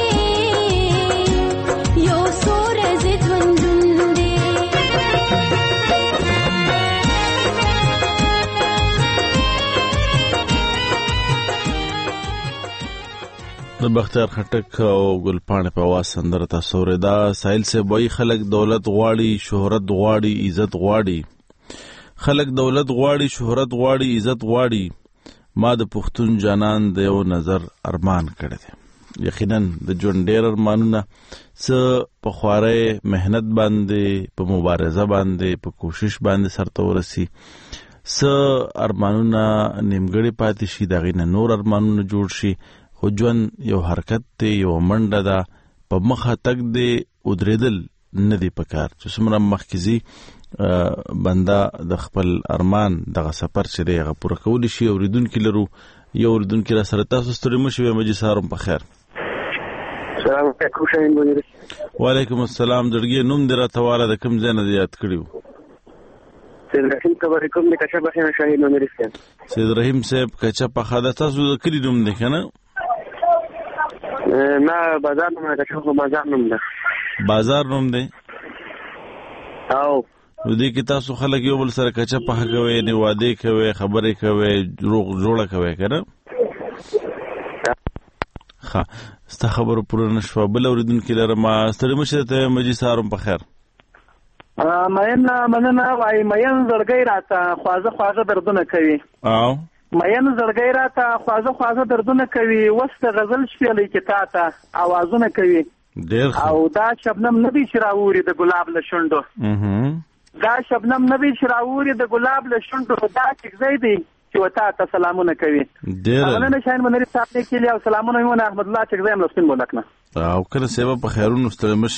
Speaker 12: یو سورج ژوندون دی
Speaker 1: د بختیار خټک او ګلپاڼه په आवाज سندره تاسو وردا سایل سے وای خلک دولت غواړي شهرت غواړي عزت غواړي خلک دولت غواړي شهرت غواړي عزت غواړي ما د پښتون جانان د یو نظر ارمان کړی دی یقینا د ژوند ډېر ارمانونه څه په خوارې مهنت باندې په مبارزه باندې په کوشش باندې سرته ورسي څه ارمانونه نیمګړي پاتې شي دغه نه نور ارمانونه جوړ شي خو ژوند یو حرکت دی یو منډه ده په مخه تک دی ودرېدل نه دی پکار چې څومره مخکې بنده د خپل ارمان دغه سفر چې دی هغه پوره کولی شي اورېدونکي لرو یو اورېدونکي را سره تاسو ستړي مه شئ مجلس سهار په خیر
Speaker 13: سلام علیکم شاهین بونیری
Speaker 1: وعلیکم السلام درګي نوم دې راته واله د کوم ځای نه دی یاد کړی
Speaker 13: سید رحیم خبرې کوم د کچا بخیر شاهین بونیری
Speaker 1: سید رحیم صاحب کچا په خاله تاسو د کلی نوم دی کنه
Speaker 13: نه بازار نوم ده چې بازار نوم ده
Speaker 1: بازار نوم دی
Speaker 13: او
Speaker 1: دې کې تاسو خلک یو بل سره کچا په کوي نه واده کوي خبرې کوي روغ جوړه کوي کنه ها ست خبر پوره نشو بل اوریدونکو لره ما ستړي مشه ته مجي سارم په خیر
Speaker 14: ا مېن مننه وای مېن زړګي راته خوازه خوازه دردونه کوي
Speaker 1: او
Speaker 14: مېن زړګي راته خوازه خوازه دردونه کوي وسته غزل شپېلې کې تا ته आवाजونه کوي
Speaker 1: ډېر
Speaker 14: او دا شبنم نبی چې راوري د ګلاب له شونډو
Speaker 1: اها
Speaker 14: دا شبنم نبی چې راوري د ګلاب له شونډو دا چې زید چې وتا ته سلامونه کوي
Speaker 1: ډېر
Speaker 14: اولنه شاین منری صاحب کې لیا سلامونه مون احمد الله چې زم لسپین بولکنه
Speaker 1: او کله سیوا په خیرونو ستلمش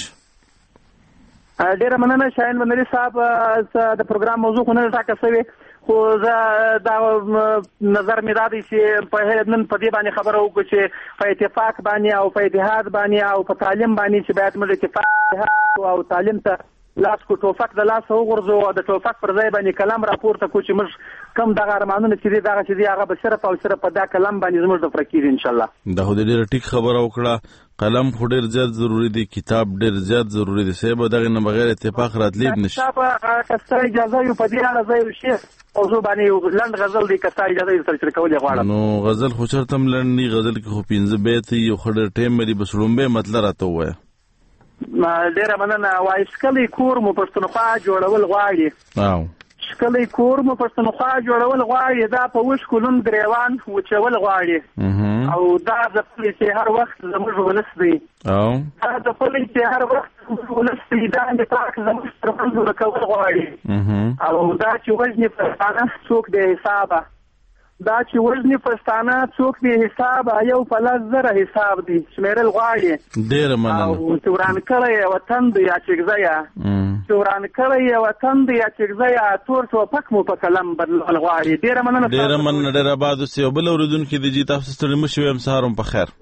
Speaker 14: ډېر مننه شاین منری صاحب د پروګرام موضوع خو نه ټاکه شوی خو دا نظر مې دا دی چې په نن په دې باندې خبره وکړو چې په اتفاق باندې او په اتحاد باندې او په تعلیم باندې چې باید موږ اتفاق او تعلیم ته لاس کو ټوفک د لاس وګرځو او د ټوفک پر ځای باندې کلام راپورته کو چې موږ کم دغه ارمانونه چې دغه چې دی هغه به صرف او صرف په دا کلام باندې زموږ د فرکیږي ان شاء الله
Speaker 1: دا هو ډېر ټیک خبره وکړه قلم خو ډېر زیات ضروری دی کتاب ډېر زیات ضروری دی سبب دغه نه بغیر اتفاق راتلی نشي
Speaker 14: کتاب کسته اجازه یو په دې اړه ځای شي او زه باندې لند غزل دی کسته اجازه یې سره کولې غواړم
Speaker 1: نو غزل خو چرته لندنی غزل کې خو پنځه بیت یو خړ ټیم مې بسړومبه مطلب راته وای
Speaker 14: ما ډېر مننه وای سکلې کور مو پښتونخوا جوړول غواړي
Speaker 1: او
Speaker 14: سکلې کور مو پښتونخوا جوړول غواړي دا په وښ کولون گریوان وچول غواړي او دا د خپل چې هر وخت زموږ ولس دی
Speaker 1: او
Speaker 14: دا د خپل چې هر وخت زموږ ولس دی دا د پاک زموږ تر منځ کول غواړي او دا چې وزن پښتانه څوک دی حسابه دا چې وزن پښتانه څوک دی حساب یو فلز زره حساب دی شمیرل غواړي
Speaker 1: ډېر مننه
Speaker 14: او توران کړی وطن دی یا چګزیا توران کړی وطن دی یا چګزیا تور څو پک مو په کلم بدلول غواړي ډېر مننه
Speaker 1: ډېر مننه ډېر آباد اوسئ بل اوریدونکو د جی تاسو ستړي مشو هم سهارم په خیر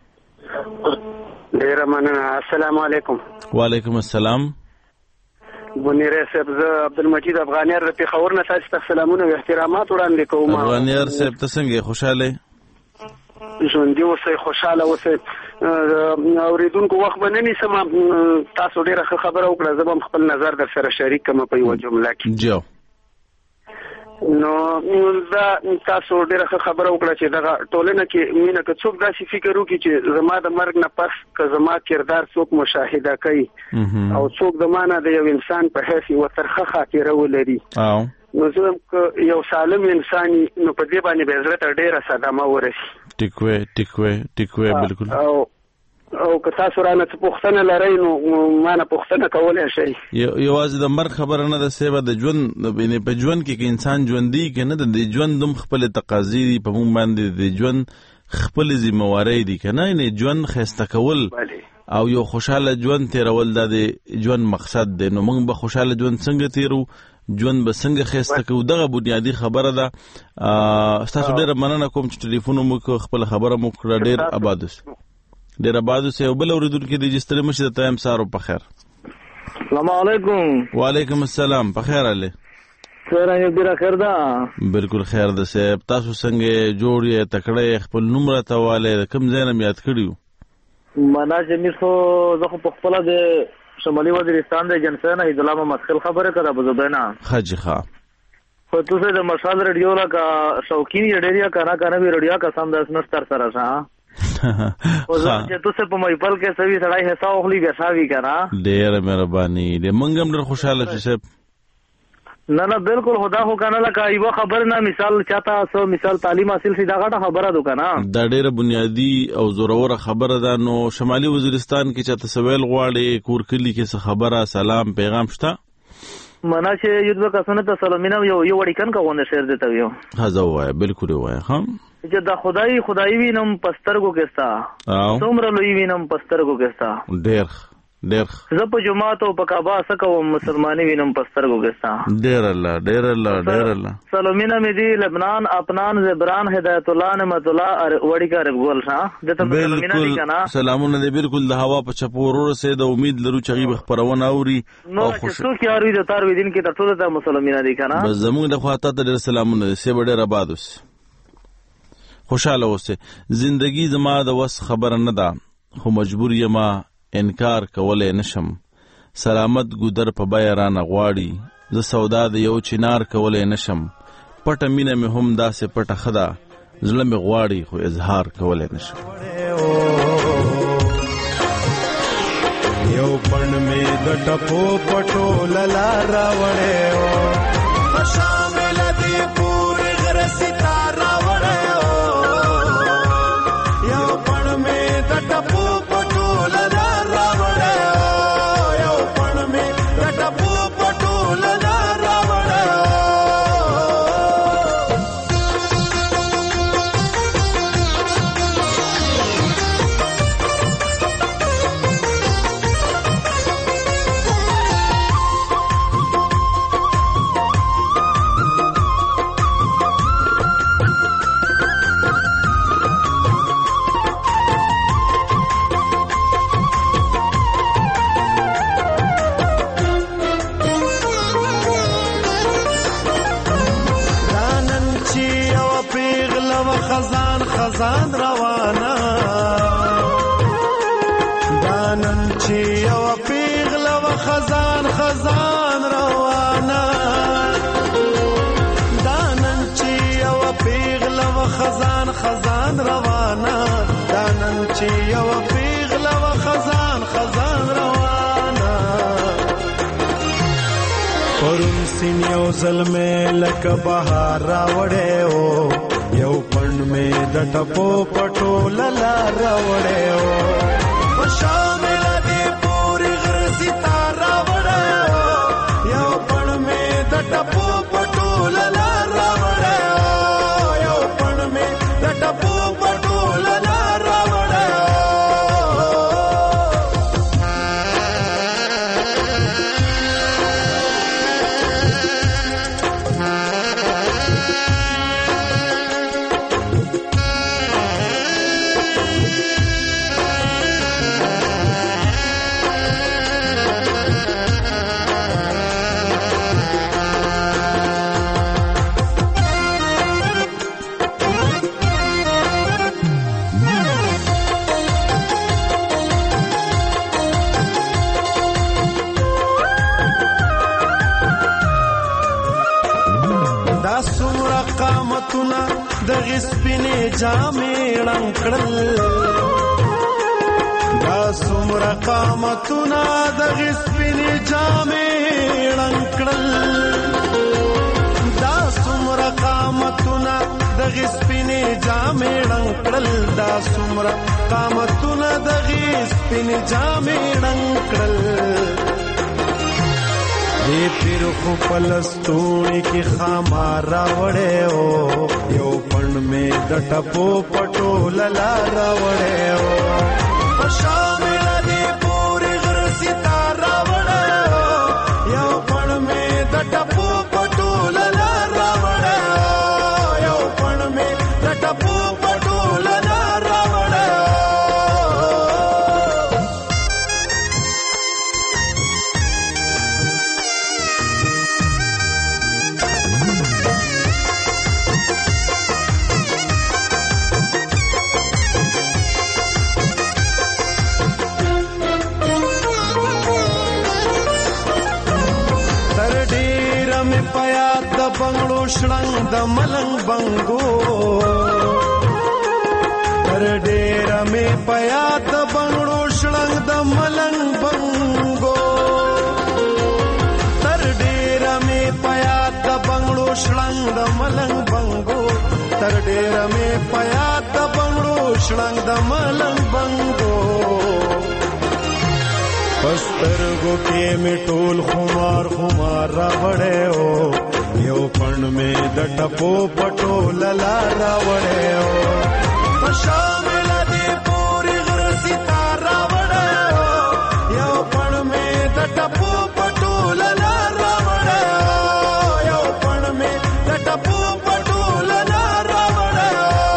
Speaker 13: ډېر مننه السلام علیکم
Speaker 1: وعلیکم السلام
Speaker 13: بونیری صاحب زه عبدالمجید افغانیار د پیښور نه تاسو ته سلامونه او احترامات وړاندې کوم
Speaker 1: افغانیار صاحب ته څنګه خوشاله
Speaker 13: ژوندي اوسئ خوشاله اوسئ اوریدونکو وخت به نه نیسم تاسو ډېره ښه خبره وکړه زه به هم خپل نظر در سره شریک کړم په یوه جمله کې
Speaker 1: جو
Speaker 13: نو دا تاسو ډېره ښه خبره وکړه چې دغه ټولنه کې مینه که څوک داسې فکر وکړي چې زما د مرګ نه پس که زما کردار څوک مشاهده کوي او څوک د ما نه د یو انسان په حیث یوه ترخه خاطره ولري نو زه که یو سالم انسان نو په دې باندې به زړه ته ډېره صدمه ورسي
Speaker 1: ټیک وی ټیک وی ټیک وی بالکل
Speaker 13: او او که تاسو رانه څه پوښتنه لرئ نو ما نه پوښتنه کولی شئ
Speaker 1: یوازې د مرګ خبره نه ده سیبه د ژوند په ژوند کې که انسان ژوندي که نه د ژوند هم خپلې تقاضي دي په موږ باندې د ژوند خپلې ذمهوارۍ دي که نه یعنې ژوند ښایسته کول او یو خوشحاله ژوند تېرول دا د ژوند مقصد دی نو موږ به خوشحاله ژوند څنګه تېرو ژوند به څنګه ښایسته کوو دغه بنیادي خبره ده ستاسو ډېره مننه کوم چې ټلیفون مو وکړو خپله خبره مو وکړه ډېر آباد اوسئ ډېر آباد اوسئ او بل اورېدونکي دی چې ستړي مه شئ درته یم سهار په خیر
Speaker 15: السلام علیکم
Speaker 1: وعلیکم السلام په خیر علي
Speaker 15: څرنګه ډېره خیر ده
Speaker 1: بالکل خیر ده صاحب تاسو څنګه جوړ یې تکړه خپل نوم راته والی د کوم ځای نه مې یاد کړي
Speaker 15: منا جمیل خو زه خو په خپله د شمالي وزیرستان د ایجنسۍ نه عیدالله محمد خیل خبره کړه بزرګینا
Speaker 1: ښه جي ښه
Speaker 15: خو تو د مشال ریډیو لکه شوقین یې ډېر یا کنه کنه وی ریډیو کا سم د نستر سره ښه او چې تاسو په محفل کې سوي سړی حساب خلی بیا ساوي کنه.
Speaker 1: ډېر مهرباني دې منګم ډېر خوشاله شې.
Speaker 15: نه نه بالکل خدا خو کنه لکه ایو خبر نه مثال چاته سو مثال تعلیم حاصل سي دا غټه خبره ده کنه.
Speaker 1: دا ډیره بنیادی او زوروره خبره ده. نو شمالي وزیرستان کې چاته سویل غواړي کور کلی کې څه خبره سلام پیغام شته
Speaker 15: منا چې یو د کسونه ته سلامینه یو یو وړکن کوونه شیر دیته یو
Speaker 1: هاذا وای بالکل وای هم
Speaker 15: چې دا خدای خدای وینم پسترګو کېستا څومره لوی وینم پسترګو کېستا
Speaker 1: ډیر ډیر
Speaker 15: زه په جمعه ته په کعبه سکه و مسلمانې وینم پسترګو کېستا
Speaker 1: ډیر الله ډیر الله ډیر الله
Speaker 15: سلامینه مې دی لبنان اپنان زبران هدایت الله نعمت الله وړي کا رګول ها دته سلامینه دی کنه
Speaker 1: سلامونه دی بالکل د هوا په چپورو سه د امید لرو چې غیب خبرونه اوري
Speaker 15: او خوش څو کې اوري د تار ودین کې ټول د مسلمانانه دی کنه
Speaker 1: بس زموږ د خواته ته سلامونه سه ډیر آباد اوس خوشاله اوسه. زندگی زما د وس خبر نه ده خو مجبور یم انکار کولای نشم. سلامت ګودر په بیرانه غواړي زه سودا د یو چنار کولای نشم. پټه مینه مې هم داسې پټه خدا زړه مې غواړي خو اظهار کولای نشم.
Speaker 11: یو پړ مې د ټپو پټو للا راوړې شامل دی پور غر ستاره وړې یو پړ مې د ټپو خزان روانه دانن چې یو پیغله و خزان خزان روانه دانن چې یو پیغله و خزان خزان روانه دانن چې یو پیغله و خزان خزان روانه پرون سین یو ظلمه لک بهار راوړې او یو پړ مې د ټپو پټو للا راوړې شامل دی پوری غر ستاره وړې یو پړ مې د ټپو پټو للا راوړې یو پړ مې د ټپو پټو للا راوړې د غسپینې جامې ړنګ دا څومره قامتونه د غسپینې جامې ړنګ دا څومره قامتونه د غسپینې جامې ړنګ دا څومره قامتونه د غسپینې جامې ړنګ دی پیر خو پلستونی کی خامار راوڑے ہو یو پن میں د ٹپو پٹو للا راوڑے ہو شامل دی پوری غر ستار راوڑے ہو یو پن میں د ٹپو پٹو للا راوڑے ہو یو پن میں د ٹپو پٹو للا راوڑے ہو بنگلو شړنګ د ملنګ بنګو تر ډیر مې پیات بنگړو شړنګ د ملنګ بنګو تر ډیر مې پیات بنگړو شړنګ د ملنګ بنګو تر ډیر مې پیات بنگړو شړنګ د ملنګ بنګو پسترګو کې مې ټول خمار خمار راوړې او یو پڼ مې د ټپو پټو للا راوړې او شامل دې پوری غر ستاره راوړې او یو پڼ مې د ټپو پټو للا راوړې او یو پڼ مې د ټپو پټو للا راوړې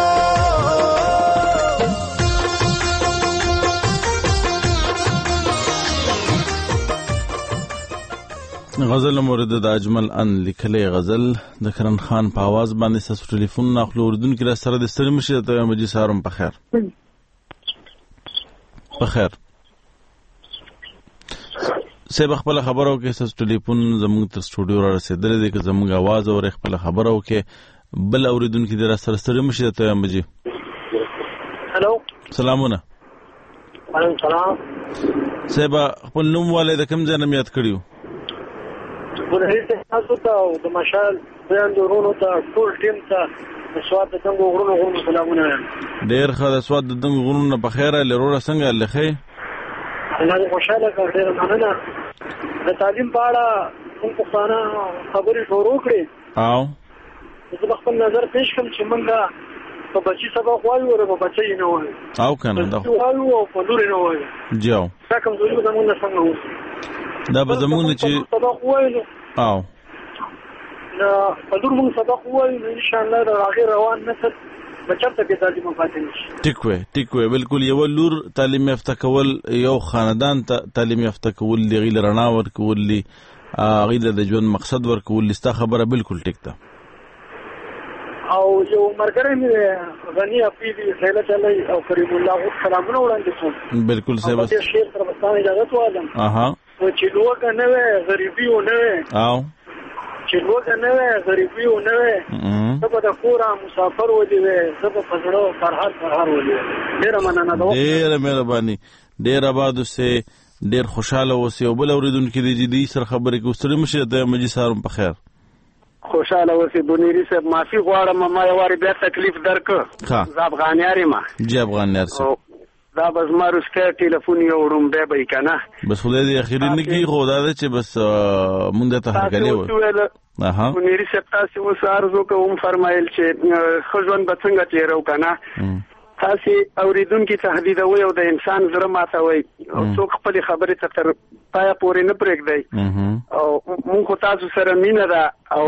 Speaker 1: غزل مورد د اجمل ان لیکلې غزل د کرن خان په आवाज باندې ساسو ټلیفون ناخلو اردن کې را سره د ستړي مشه ته مجي سارم په خیر په خیر سبا خپل خبرو کې ساسو ټلیفون زموږ تر سټوډیو را رسیدلې د زموږ आवाज او خپل خبرو کې بل اوریدون کې را سره ستړي مشه ته مجي
Speaker 16: هالو
Speaker 1: سلامونه
Speaker 16: وعلیکم السلام
Speaker 1: سبا خپل نوم والے د کوم ځای نه یاد کړیو
Speaker 16: ولې تاسو ته د مشال بیان ورونو ته ټول ټیم ته سواد د څنګه غرونو غرونو سلامونه
Speaker 1: ډیر ښه د سواد د دنګ غرونو په خیره لرو څنګه لخې
Speaker 16: الله خوشاله کړ ډیر مننه د تعلیم په اړه کوم څه خبرې شروع کړې
Speaker 1: او
Speaker 16: زه خپل نظر پیش کوم چې موږ په بچي سبق وایو او په بچي نه وایو
Speaker 1: او کنه دا
Speaker 16: وایو او په لوري نه وایو
Speaker 1: جاو
Speaker 16: دا کوم څه زموږ نه څنګه وو
Speaker 1: دا به زموږ چې
Speaker 16: سبق وایو
Speaker 1: او
Speaker 16: نو په لور موږ سبق وایو ان شاء الله دا غیر روان نسل بچته کې تعلیم پاتې نشي
Speaker 1: ټیک وې ټیک وې بالکل یو لور تعلیم یافته کول یو خاندان ته تعلیم یافته کول دی غیر رڼا ورکول دی غیر د ژوند مقصد ورکول لستا خبره بالکل ټیک ده
Speaker 16: او یو مرګره مې غنی اپیدي خیله چلای او کریم الله سلامونه وړاندې کوم
Speaker 1: بالکل صحیح بس
Speaker 16: شیر تر مستانه اجازه وادم
Speaker 1: اها
Speaker 16: و چې لوګه نه وې غریبي و نه وې
Speaker 1: او
Speaker 16: چې لوګه نه وې غریبي و نه وې سبا د کورا مسافر و دی وې سبا پزړو فرحت فرحت و دی ډیر مننه ده
Speaker 1: ډیر مهرباني ډیر آباد اوسه ډیر خوشاله اوسه او بل اوریدونکو دي جدي سر خبرې کوستري مشه د مجي سارم په خیر
Speaker 13: خوشاله اوسه بنيري صاحب معافي غواړم ما یو واری بیا تکلیف درک
Speaker 1: ها
Speaker 13: ز افغانیاري ما
Speaker 1: جی افغانیار سره
Speaker 13: دا بس ما رسته ټلیفون یو روم به به کنه
Speaker 1: بس خدای دې اخیری نه کی خدا دې چې بس مونږ ته هرګلې و اها
Speaker 13: بنيري صاحب تاسو وسارزو کوم فرمایل چې خځون به څنګه تیرو کنه تاسو اوریدونکو تهدید وي او د انسان زړه ماتوي او څوک خپل خبره ته تر پایا پورې نه پرېږدي او موږ تاسو سره مینه ده او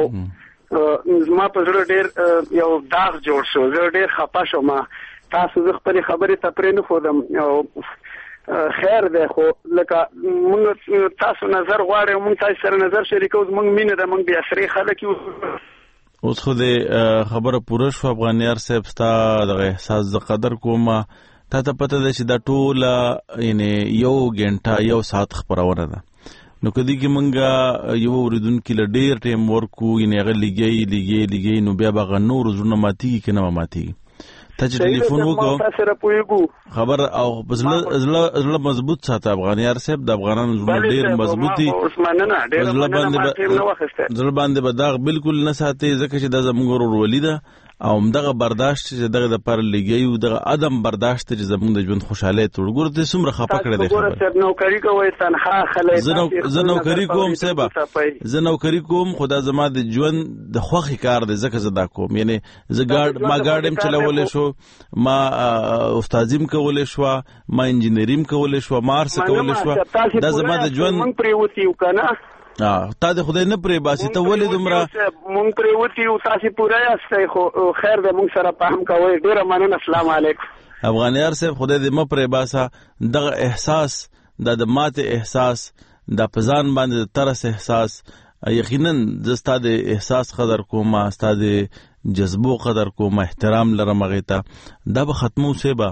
Speaker 13: ما په زړه ډېر یو داغ جوړ شو زه ډېر خپه شوم تاسو زه خپل خبره ته پرې نه خودم او خیر ده خو لکه موږ تاسو نظر غواړو موږ تاسو سره نظر شریکو موږ مینه ده موږ بیا سره خلک یو
Speaker 1: اوس خو دې خبره پوره شو افغانیار صاحب ستا د احساس د قدر کومه تا ته پته ده چې دا ټوله یعنی یو غنټه یو ساعت خبرونه ده نو کدی کې مونږه یو اوریدونکو ل ډیر ټیم ورکو یعنی هغه لګي لګي لګي نو بیا به نور زونه ماتي کې نه ماتي ته چې ټلیفون وکړو خبر او زړه زړه مضبوط ساته افغانیار صاحب د افغانانو زړه ډیر مضبوطي زړه باندې زړه باندې بداغ بالکل نه ساتي ځکه چې د زموږ ورور ولیده او دغه برداشت چې دغه د پر لګي او دغه ادم برداشت چې زموږ د ژوند خوشاله تورګور ته سمره خپه کړی دی
Speaker 13: خبره سب نوکری کوي تنخوا خلای
Speaker 1: زه نوکری کوم سبا زه نوکری کوم خدا زما د ژوند د خوخي کار دی ځکه زدا کوم یعنی زه ګارد ما ګاردم چلولې شو ما استادیم کولې شو ما انجینریم کولې شو مارس کولې شو دا زما د ژوند
Speaker 13: مونږ پریوتیو کنه
Speaker 1: اه تا د خدای نه پرې باسي ته ولې دومره
Speaker 13: مونږ پریوتیو تاسو پوره یاستئ خو خیر دې مونږ سره فهم کوئ ډیر مننه السلام علیکم
Speaker 1: افغانیار صاحب خدای دې م پرې باسا دغه احساس د ماته احساس د پزان باندې ترس احساس یقینا زستا د احساس قدر کوم استا د جذبو قدر کوم احترام لرم غیتا دا به ختمو سبا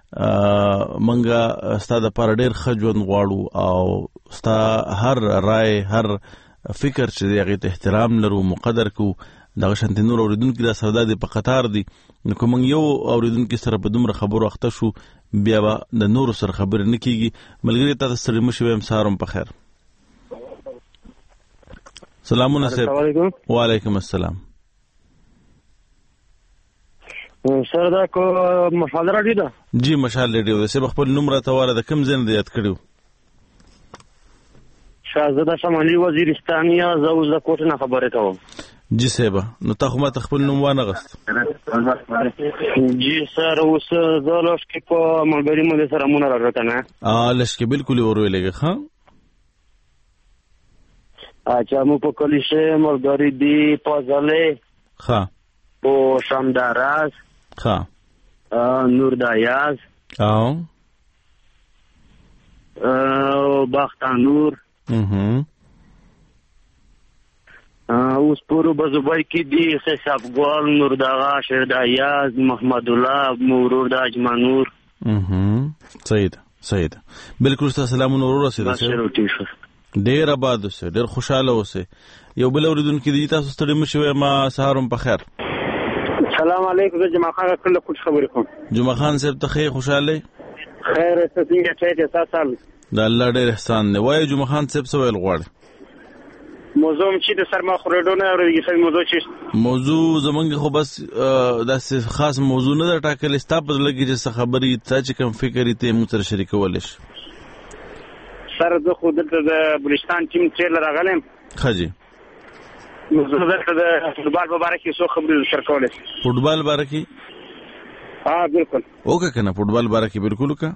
Speaker 1: منګه استا د پر ډیر خجون غواړو او استا هر رائے هر فکر چې دغه احترام لرو مقدر کو دغه شانتي نور اوریدونکو د سردار په قطار دي نو کوم یو اوریدونکو سره په دومره خبرو اخته شو بیا د نور سره خبرې نه کیږي. ملګری تاسو سره مشوي هم سارم په خیر. سلامونه سره. وعلیکم السلام.
Speaker 17: سره دا کو مشال راډیو ده؟
Speaker 1: جی مشال راډیو ده. سبا خپل نوم راته واره د کوم ځای نه یاد کړو؟
Speaker 17: شاهزاده شمالي وزیرستانیا زه اوس د کوټ نه خبرې کوم.
Speaker 1: جی صاحب نو تاسو ما خپل نوم وانه غست؟
Speaker 17: جی سر اوس زه لښکې په ملګری مې سره مونږ راغله کنه.
Speaker 1: ا لښکې بالکل ورولېږه ها.
Speaker 17: اچھا مو په کلیشه ملګری دی پازله
Speaker 1: ها
Speaker 17: او شامداراز
Speaker 1: ها
Speaker 17: نور دایاز
Speaker 1: او
Speaker 17: او بختانور
Speaker 1: اها
Speaker 17: اوس پورو بزوبای کې دی حساب ګول نور داغا شهر دایاز محمد الله مرور د اجمنور.
Speaker 1: اها صحیح ده صحیح ده بالکل. سلام نور رسیدل ډیر آباد اوسه ډیر خوشاله اوسه. یو بل اوریدونکو دی تاسو ستړي مشوي ما سهارم په خیر.
Speaker 18: السلام علیکم زه جمعه خان کله کوم خبرې کوم.
Speaker 1: جمعه خان صاحب ته خیر خوشاله
Speaker 18: خیر څنګه چې تاسو
Speaker 1: د الله ډیر احسان دی. وای جمعه خان صاحب څه ویل غواړي؟
Speaker 18: موضوع چې د سرما خورډونه اورېږي څه موضوع چې
Speaker 1: موضوع زمونږ خو بس داسې خاص موضوع نه ده ټاکل. ستا په زړه کې چې خبرې تا چې کوم فکر یې ته موږ سره شریکولی شي.
Speaker 18: سر زه خو دلته د بلوچستان ټیم ټریلر راغلم.
Speaker 1: ښه جي
Speaker 18: نو زه دلته د فوټبال په باره کې څو خبرې سره کولی شم.
Speaker 1: فوټبال باره کې
Speaker 18: ها بالکل
Speaker 1: وکړه که نه فوټبال باره کې بالکل وکړه.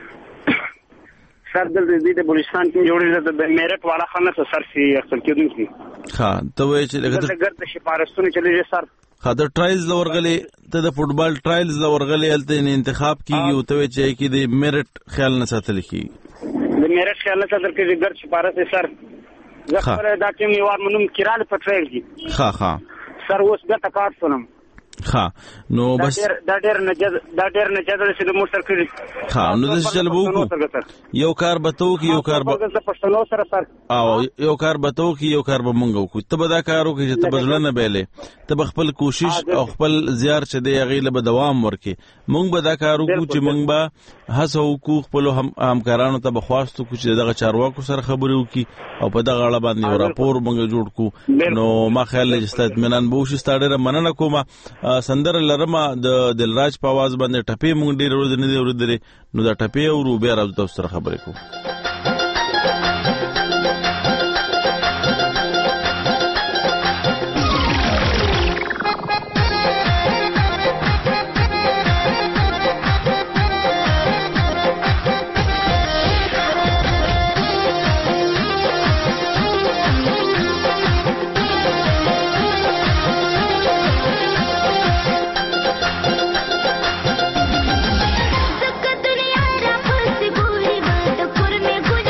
Speaker 18: سر دلته د بلوچستان ټیم جوړې ده د میرټ والا خانه ته سر سي اخیستل کېدونکي.
Speaker 1: ښه ته وایې چې
Speaker 18: دلته ګرد شپارستونه چلېږي سر.
Speaker 1: ښه د ټرایلز له ورغلې ته د فوټبال ټرایلز له ورغلې هلته انتخاب کېږي او ته وایې چې کې د میرټ خیال نه ساتلی کېږي.
Speaker 18: د میرټ خیال نه ساتل کېږي ګرد شپارست سر. زه خپل دا ټیم یوار منم کراله په ټرایل کې.
Speaker 1: ښه ښه
Speaker 18: سر اوس بېرته کارت شولم.
Speaker 1: ښه نو بس
Speaker 18: دا ډېر نجد دا ډېر نجد چې د موټر کړی.
Speaker 1: ښه نو داسې چل به وکړو یو کار به ته وکړي یو کار به
Speaker 18: پښتنو سره سر
Speaker 1: او یو کار به ته وکړي یو کار به مونږ وکړو. ته به دا کار وکړي چې ته به زړه نه بایلې ته به خپل کوشش او خپل زیار چې دی هغې له به دوام ورکړي. مونږ به دا کار وکړو چې مونږ به هڅه وکړو خپلو همکارانو ته به خواست وکړو چې دغه چارواکو سره خبرې وکړي او په دغه اړه باندې یو راپور مونږ جوړ کړو. نو ما خیال دی چې ستا اطمینان به وشي. ستا ډېره مننه کومه. سندره لرمه د دلراج په آواز باندې ټپې مونږ ډېرې ورځې نه دي اورېدلې نو دا ټپې اورو بیا راځو تاسو سره خبرې کوو.
Speaker 12: दुनिया रा खुश बुरी बात पुर में गुजर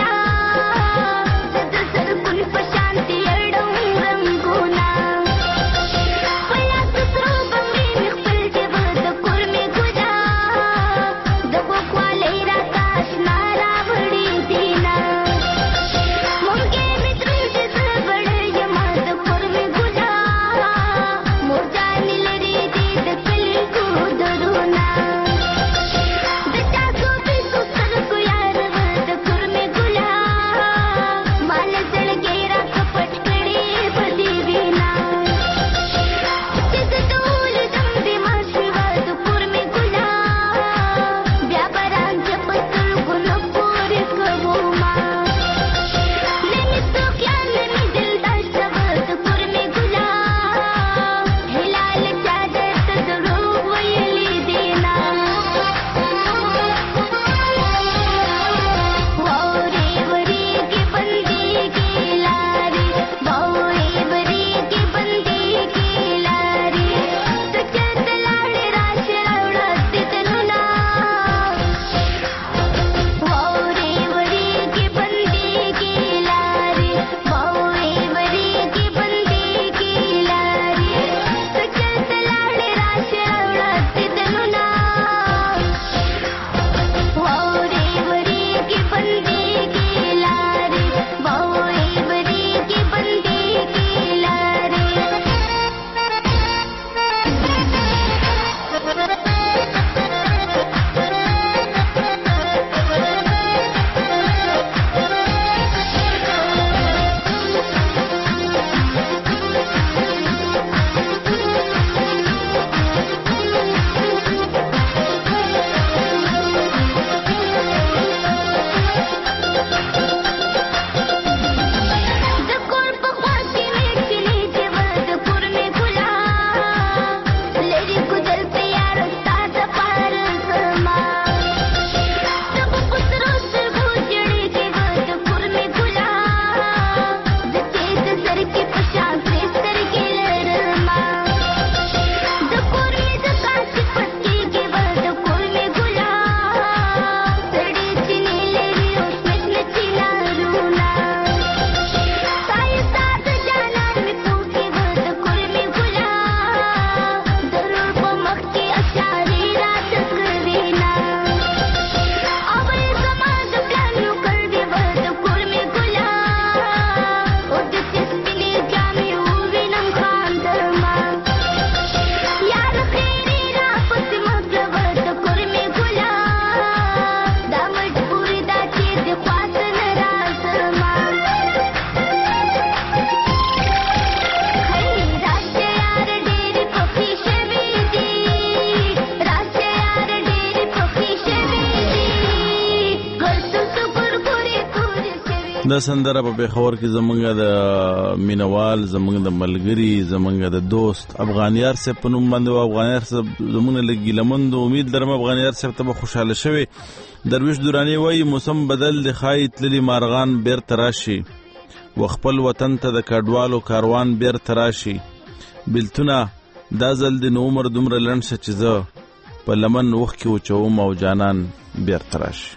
Speaker 1: دا سندره په پیښور کې زمونږ د مینوال زمونږ د ملګری زمونږ د دوست افغانیار صاحب په نوم باندې او افغانیار صاحب زمونږ له ګیلمند امید درم افغانیار صاحب ته خوشاله شوي. درویش دورانی وایي موسم بدل د خای تللی مارغان بیرته راشي و خپل وطن ته د کډوالو کاروان بیرته راشي بلتونه دا ځل د عمر دومره لنډ شه چې زه په لمن وخت کې وچوم او جانان بیرته راشي.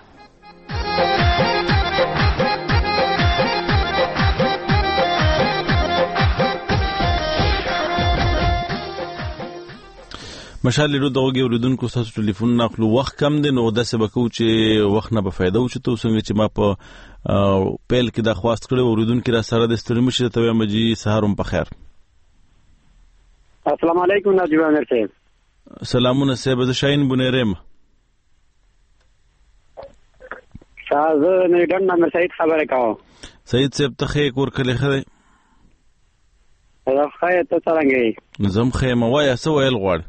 Speaker 1: مشال لیدو دغه اوریدونکو تاسو ټلیفون ناخلو وخت کم دی نو داسې به کوو چې وخت نه به فایده وچتو څنګه چې ما په پیل کې دا خواست کړی اوریدونکي را سره د ستړي مشي ته وایم جی سهارم په خیر.
Speaker 18: السلام علیکم نجیب امیر صاحب.
Speaker 1: سلامونه صاحب زه شاهین بنیرم.
Speaker 18: زه نیډن نمبر سعید خبره کوم.
Speaker 1: سعید صاحب ته خیر کور کلی خره.
Speaker 18: زه خیر ته څنګه یې؟
Speaker 1: زم خیر ما وای څه ویل غواړي؟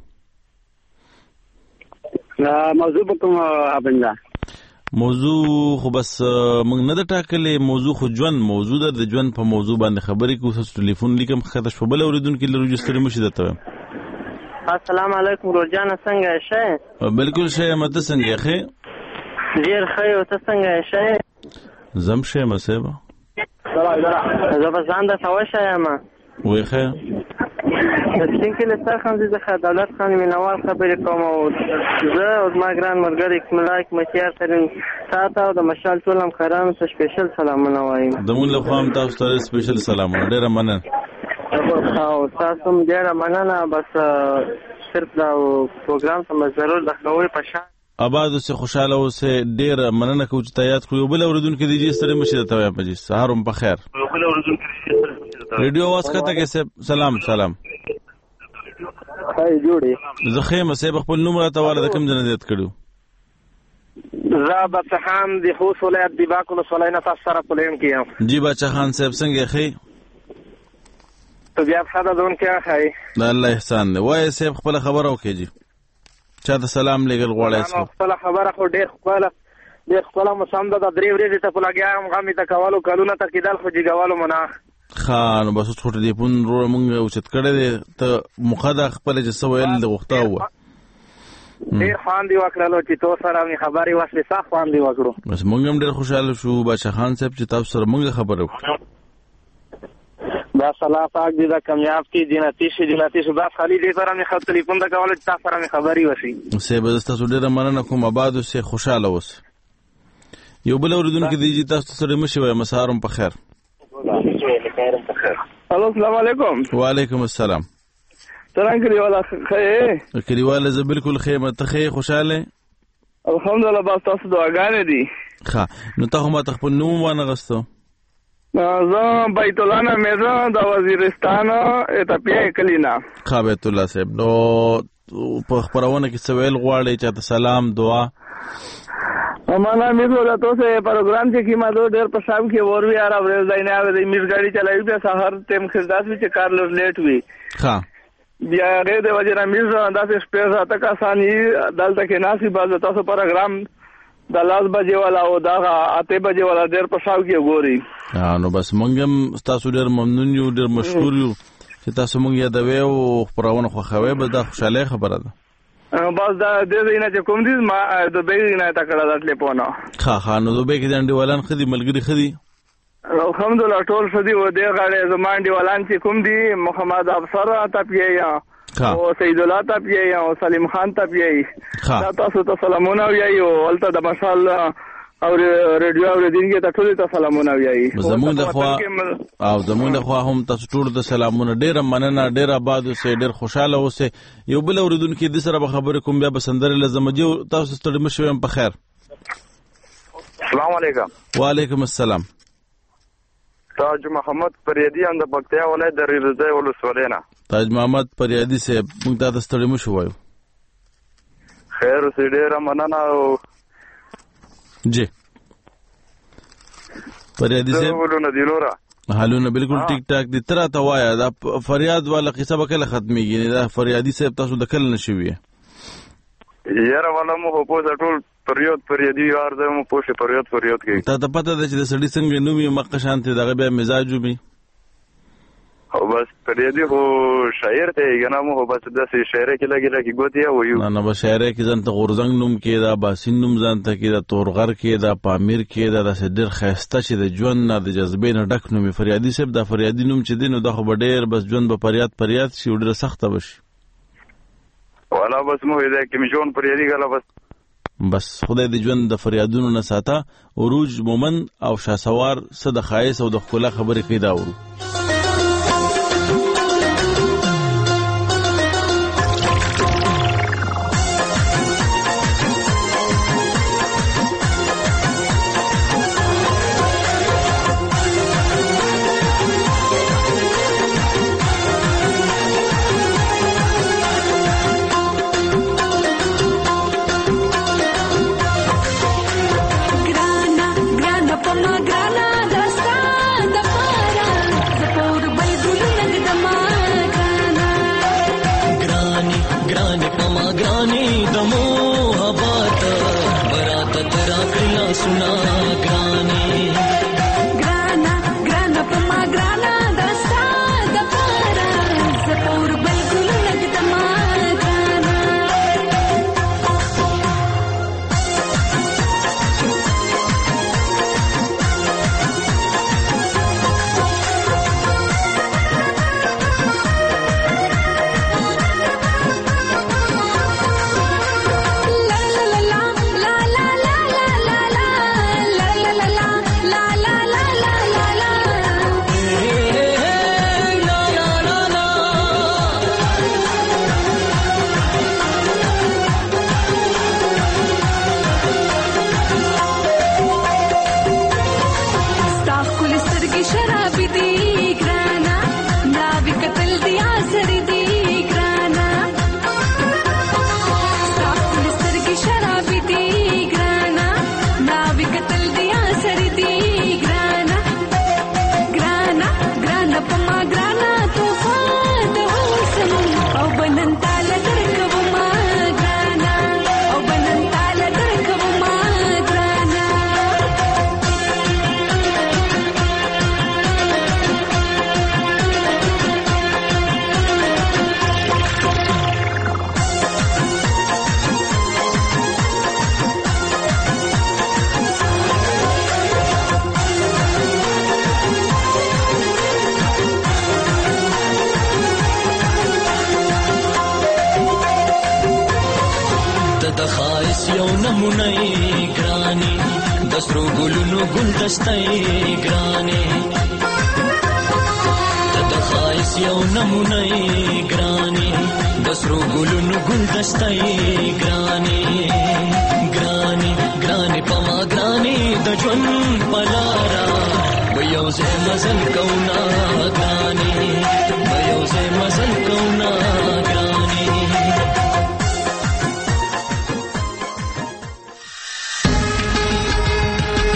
Speaker 18: موضوع به کوم ابنده
Speaker 1: موضوع خو بس موږ نه د ټاکلې موضوع خو ژوند موضوع ده د ژوند په موضوع باندې خبرې کوو. تاسو ټلیفون لیکم خاطر شپه بل اوریدونکي له رجستر مشي درته.
Speaker 19: السلام علیکم روزانه څنګه یې؟
Speaker 1: بالکل ښه یم. ته څنګه یې؟ ښه
Speaker 19: ډېر ښه یو. ته څنګه یې؟ ښه
Speaker 1: زم ښه یم صاحب.
Speaker 19: زه به ځان درته وښه یم.
Speaker 1: وایي ښه
Speaker 19: د سپین کلي سرخندي څخه دولت خان مینوال خبرې کوم او زه او زما ګران ملګری اکملا حکمتیار ترین تاته او د مشال ټول همکارانو ته سپیشل سلامونه وایم.
Speaker 1: زموږ له خوا هم تاسو ته سپیشل سلامونه. ډېره مننه.
Speaker 19: او تاسو هم ډېره مننه. بس صرف دا پروګرام ته مې ضرور دخلوئ په شان
Speaker 1: آباد اوسې خوشحاله اوسې. ډېر مننه کوو چې تا یاد کړو. یو بل اورېدونکي دی جي ستړي مشي درته وایم جي سهار هم په خیر. ریډیو आवाज کته کې سلام سلام.
Speaker 18: خای جوړي
Speaker 1: زه خیمه صاحب خپل نوم راته واله د کوم ځای نه زیات کړو؟
Speaker 18: زه بچه خان د خوست ولایت د باکو ولسوالۍ نه تاسو سره پلیم کیم.
Speaker 1: جی بچه خان صاحب څنګه ښې؟
Speaker 18: طبیعت ښه ده دونکې ښایي
Speaker 1: د الله احسان دی. وایه صاحب خپله خبره وکړئ جي چا ته سلام لېږل غواړئ؟
Speaker 18: خپله خبره خو ډېر ښکله ډېر ښکله موسم ده. د درې ورځې ته په لګیا یم غمې ته کولو کلونه ته کېدل خو جګولو مو نه
Speaker 1: ښه. نو بس اوس خو ټلیفون وروره مونږ اوچت کړی دی ته موخه ده خپله چې څه ویل د غوښته ووه.
Speaker 18: ډېر خوند یې وکړلو چې تو سره مې خبرې وشوې سخت خوند یې وکړو.
Speaker 1: بس مونږ هم ډېر خوشحاله شو باچا خان صاحب چې تاسو سره مونږ خبره وکړو.
Speaker 18: بس الله پاک دې دا کامیاب کړي جنتي شي جنتي شي. بس خالي دې سره مې خپل ټلیفون ته کولو چې تاسو سره مې خبرې وشي.
Speaker 1: صاحب زه ستاسو ډېره مننه کوم. آباد اوسې خوشحاله اوسئ. یو بل اورېدونکی دی چې تاسو سره مشي وایم سهار هم په خیر.
Speaker 20: الو السلام علیکم.
Speaker 1: وعلیکم السلام.
Speaker 20: څنګه کلیواله ښه؟
Speaker 1: کلیواله زه بالکل ښه یم. ته ښه خوشحاله؟
Speaker 20: الحمدلله بس تاسو دعاګانې دي.
Speaker 1: ښه نو تا خو ماته خپل نوم وانغستو.
Speaker 20: زه بیت الله نام یم د وزیرستان ایتاپیا کلی نه.
Speaker 1: ښه بیت الله صاحب نو په خپرونه کې څه ویل غواړئ چاته سلام دعا؟
Speaker 20: माना मिस हो जातो से प्रोग्राम से की मादो डेर पसाम की और भी आरा वरेज दाइने आवे दी मिस गाड़ी चलाई पे शहर तेम खिरदास भी कार लेट हुई.
Speaker 1: हां
Speaker 20: बिया रे दे वजरा मिस अंदाज स्पेस आता का सानी दल तक नासी बाज तो प्रोग्राम दलास बजे वाला ओ दागा आते बजे वाला डेर पसाव की गोरी.
Speaker 1: हां नो बस मंगम تاسو ډیر ممنون یو ډیر مشکور یو چې تاسو مونږ یادوي او خبرونه خو خوي به د خوشاله خبره ده.
Speaker 20: بس دا د دې نه چې کوم دي ما د به نه تا کړه د ټلیفون.
Speaker 1: ښه ښه نو د به کې د انډیوالان خدي ملګری خدي
Speaker 20: الحمدلله ټول خدي و دې غاړه زمان انډیوالان چې کوم دي محمد افسر تپیه او سید الله تپیه او سلیم خان تپیه دا تاسو ته سلامونه ویایي او ولته د مشال او ریډیو اوریدونکو ته ټول ته سلامونه ویایي.
Speaker 1: زموږ د خوا او زموږ د خوا هم تاسو ټول ته سلامونه. ډیر مننه. ډیر آباد اوسئ. ډیر خوشاله اوسئ. یو بل اوریدونکو د سره به خبرې کوم بیا به سندره لازم جو تاسو ستړي مشو هم په خیر.
Speaker 21: السلام علیکم.
Speaker 1: وعلیکم السلام.
Speaker 21: تاج محمد پریادی هم د پکتیا ولایت د ریزه ولسوالۍ نه.
Speaker 1: تاج محمد پریادی صاحب موږ ته ستړي مشو وایو.
Speaker 21: خیر اوسئ. ډیر مننه. او
Speaker 1: جی فریادی سے
Speaker 21: حالونه دی لورا
Speaker 1: حالونه بالکل ټیک ټاک دي. تر ته وایا دا فریاد والا قصه به کله ختميږي؟ دا فریادی صاحب تاسو د کله نشوي
Speaker 21: یاره والا مو په ټول پریود پریدي یار ده مو پوښي پریود پریود کې
Speaker 1: ته ته پته ده چې د سړي څنګه نوم یې مکه شانته دغه بیا مزاج وبي
Speaker 21: او بس پریدي هو شاعر ته یګنا مو بس د سې شاعر کې لګي لګي ګوتیا وایو
Speaker 1: نه نه بس شاعر کې ځان ته غورزنګ نوم کې دا باسین نوم ځان ته کې دا تورغر کې دا پامیر کې دا د سډر خيسته چې د ژوند نه د جذبې نه ډک نوم فریادي صاحب دا فریادي نوم چې دینو د خو ډېر بس ژوند به پریاد پریاد شي ډېر سخت بشي
Speaker 21: والا بس مو دې کې مجون پریدي غلا بس
Speaker 1: بس خدای دې ژوند د فریادونو نه ساته عروج مومن او شاسوار صد خایس او د خلا خبرې کې دا ورو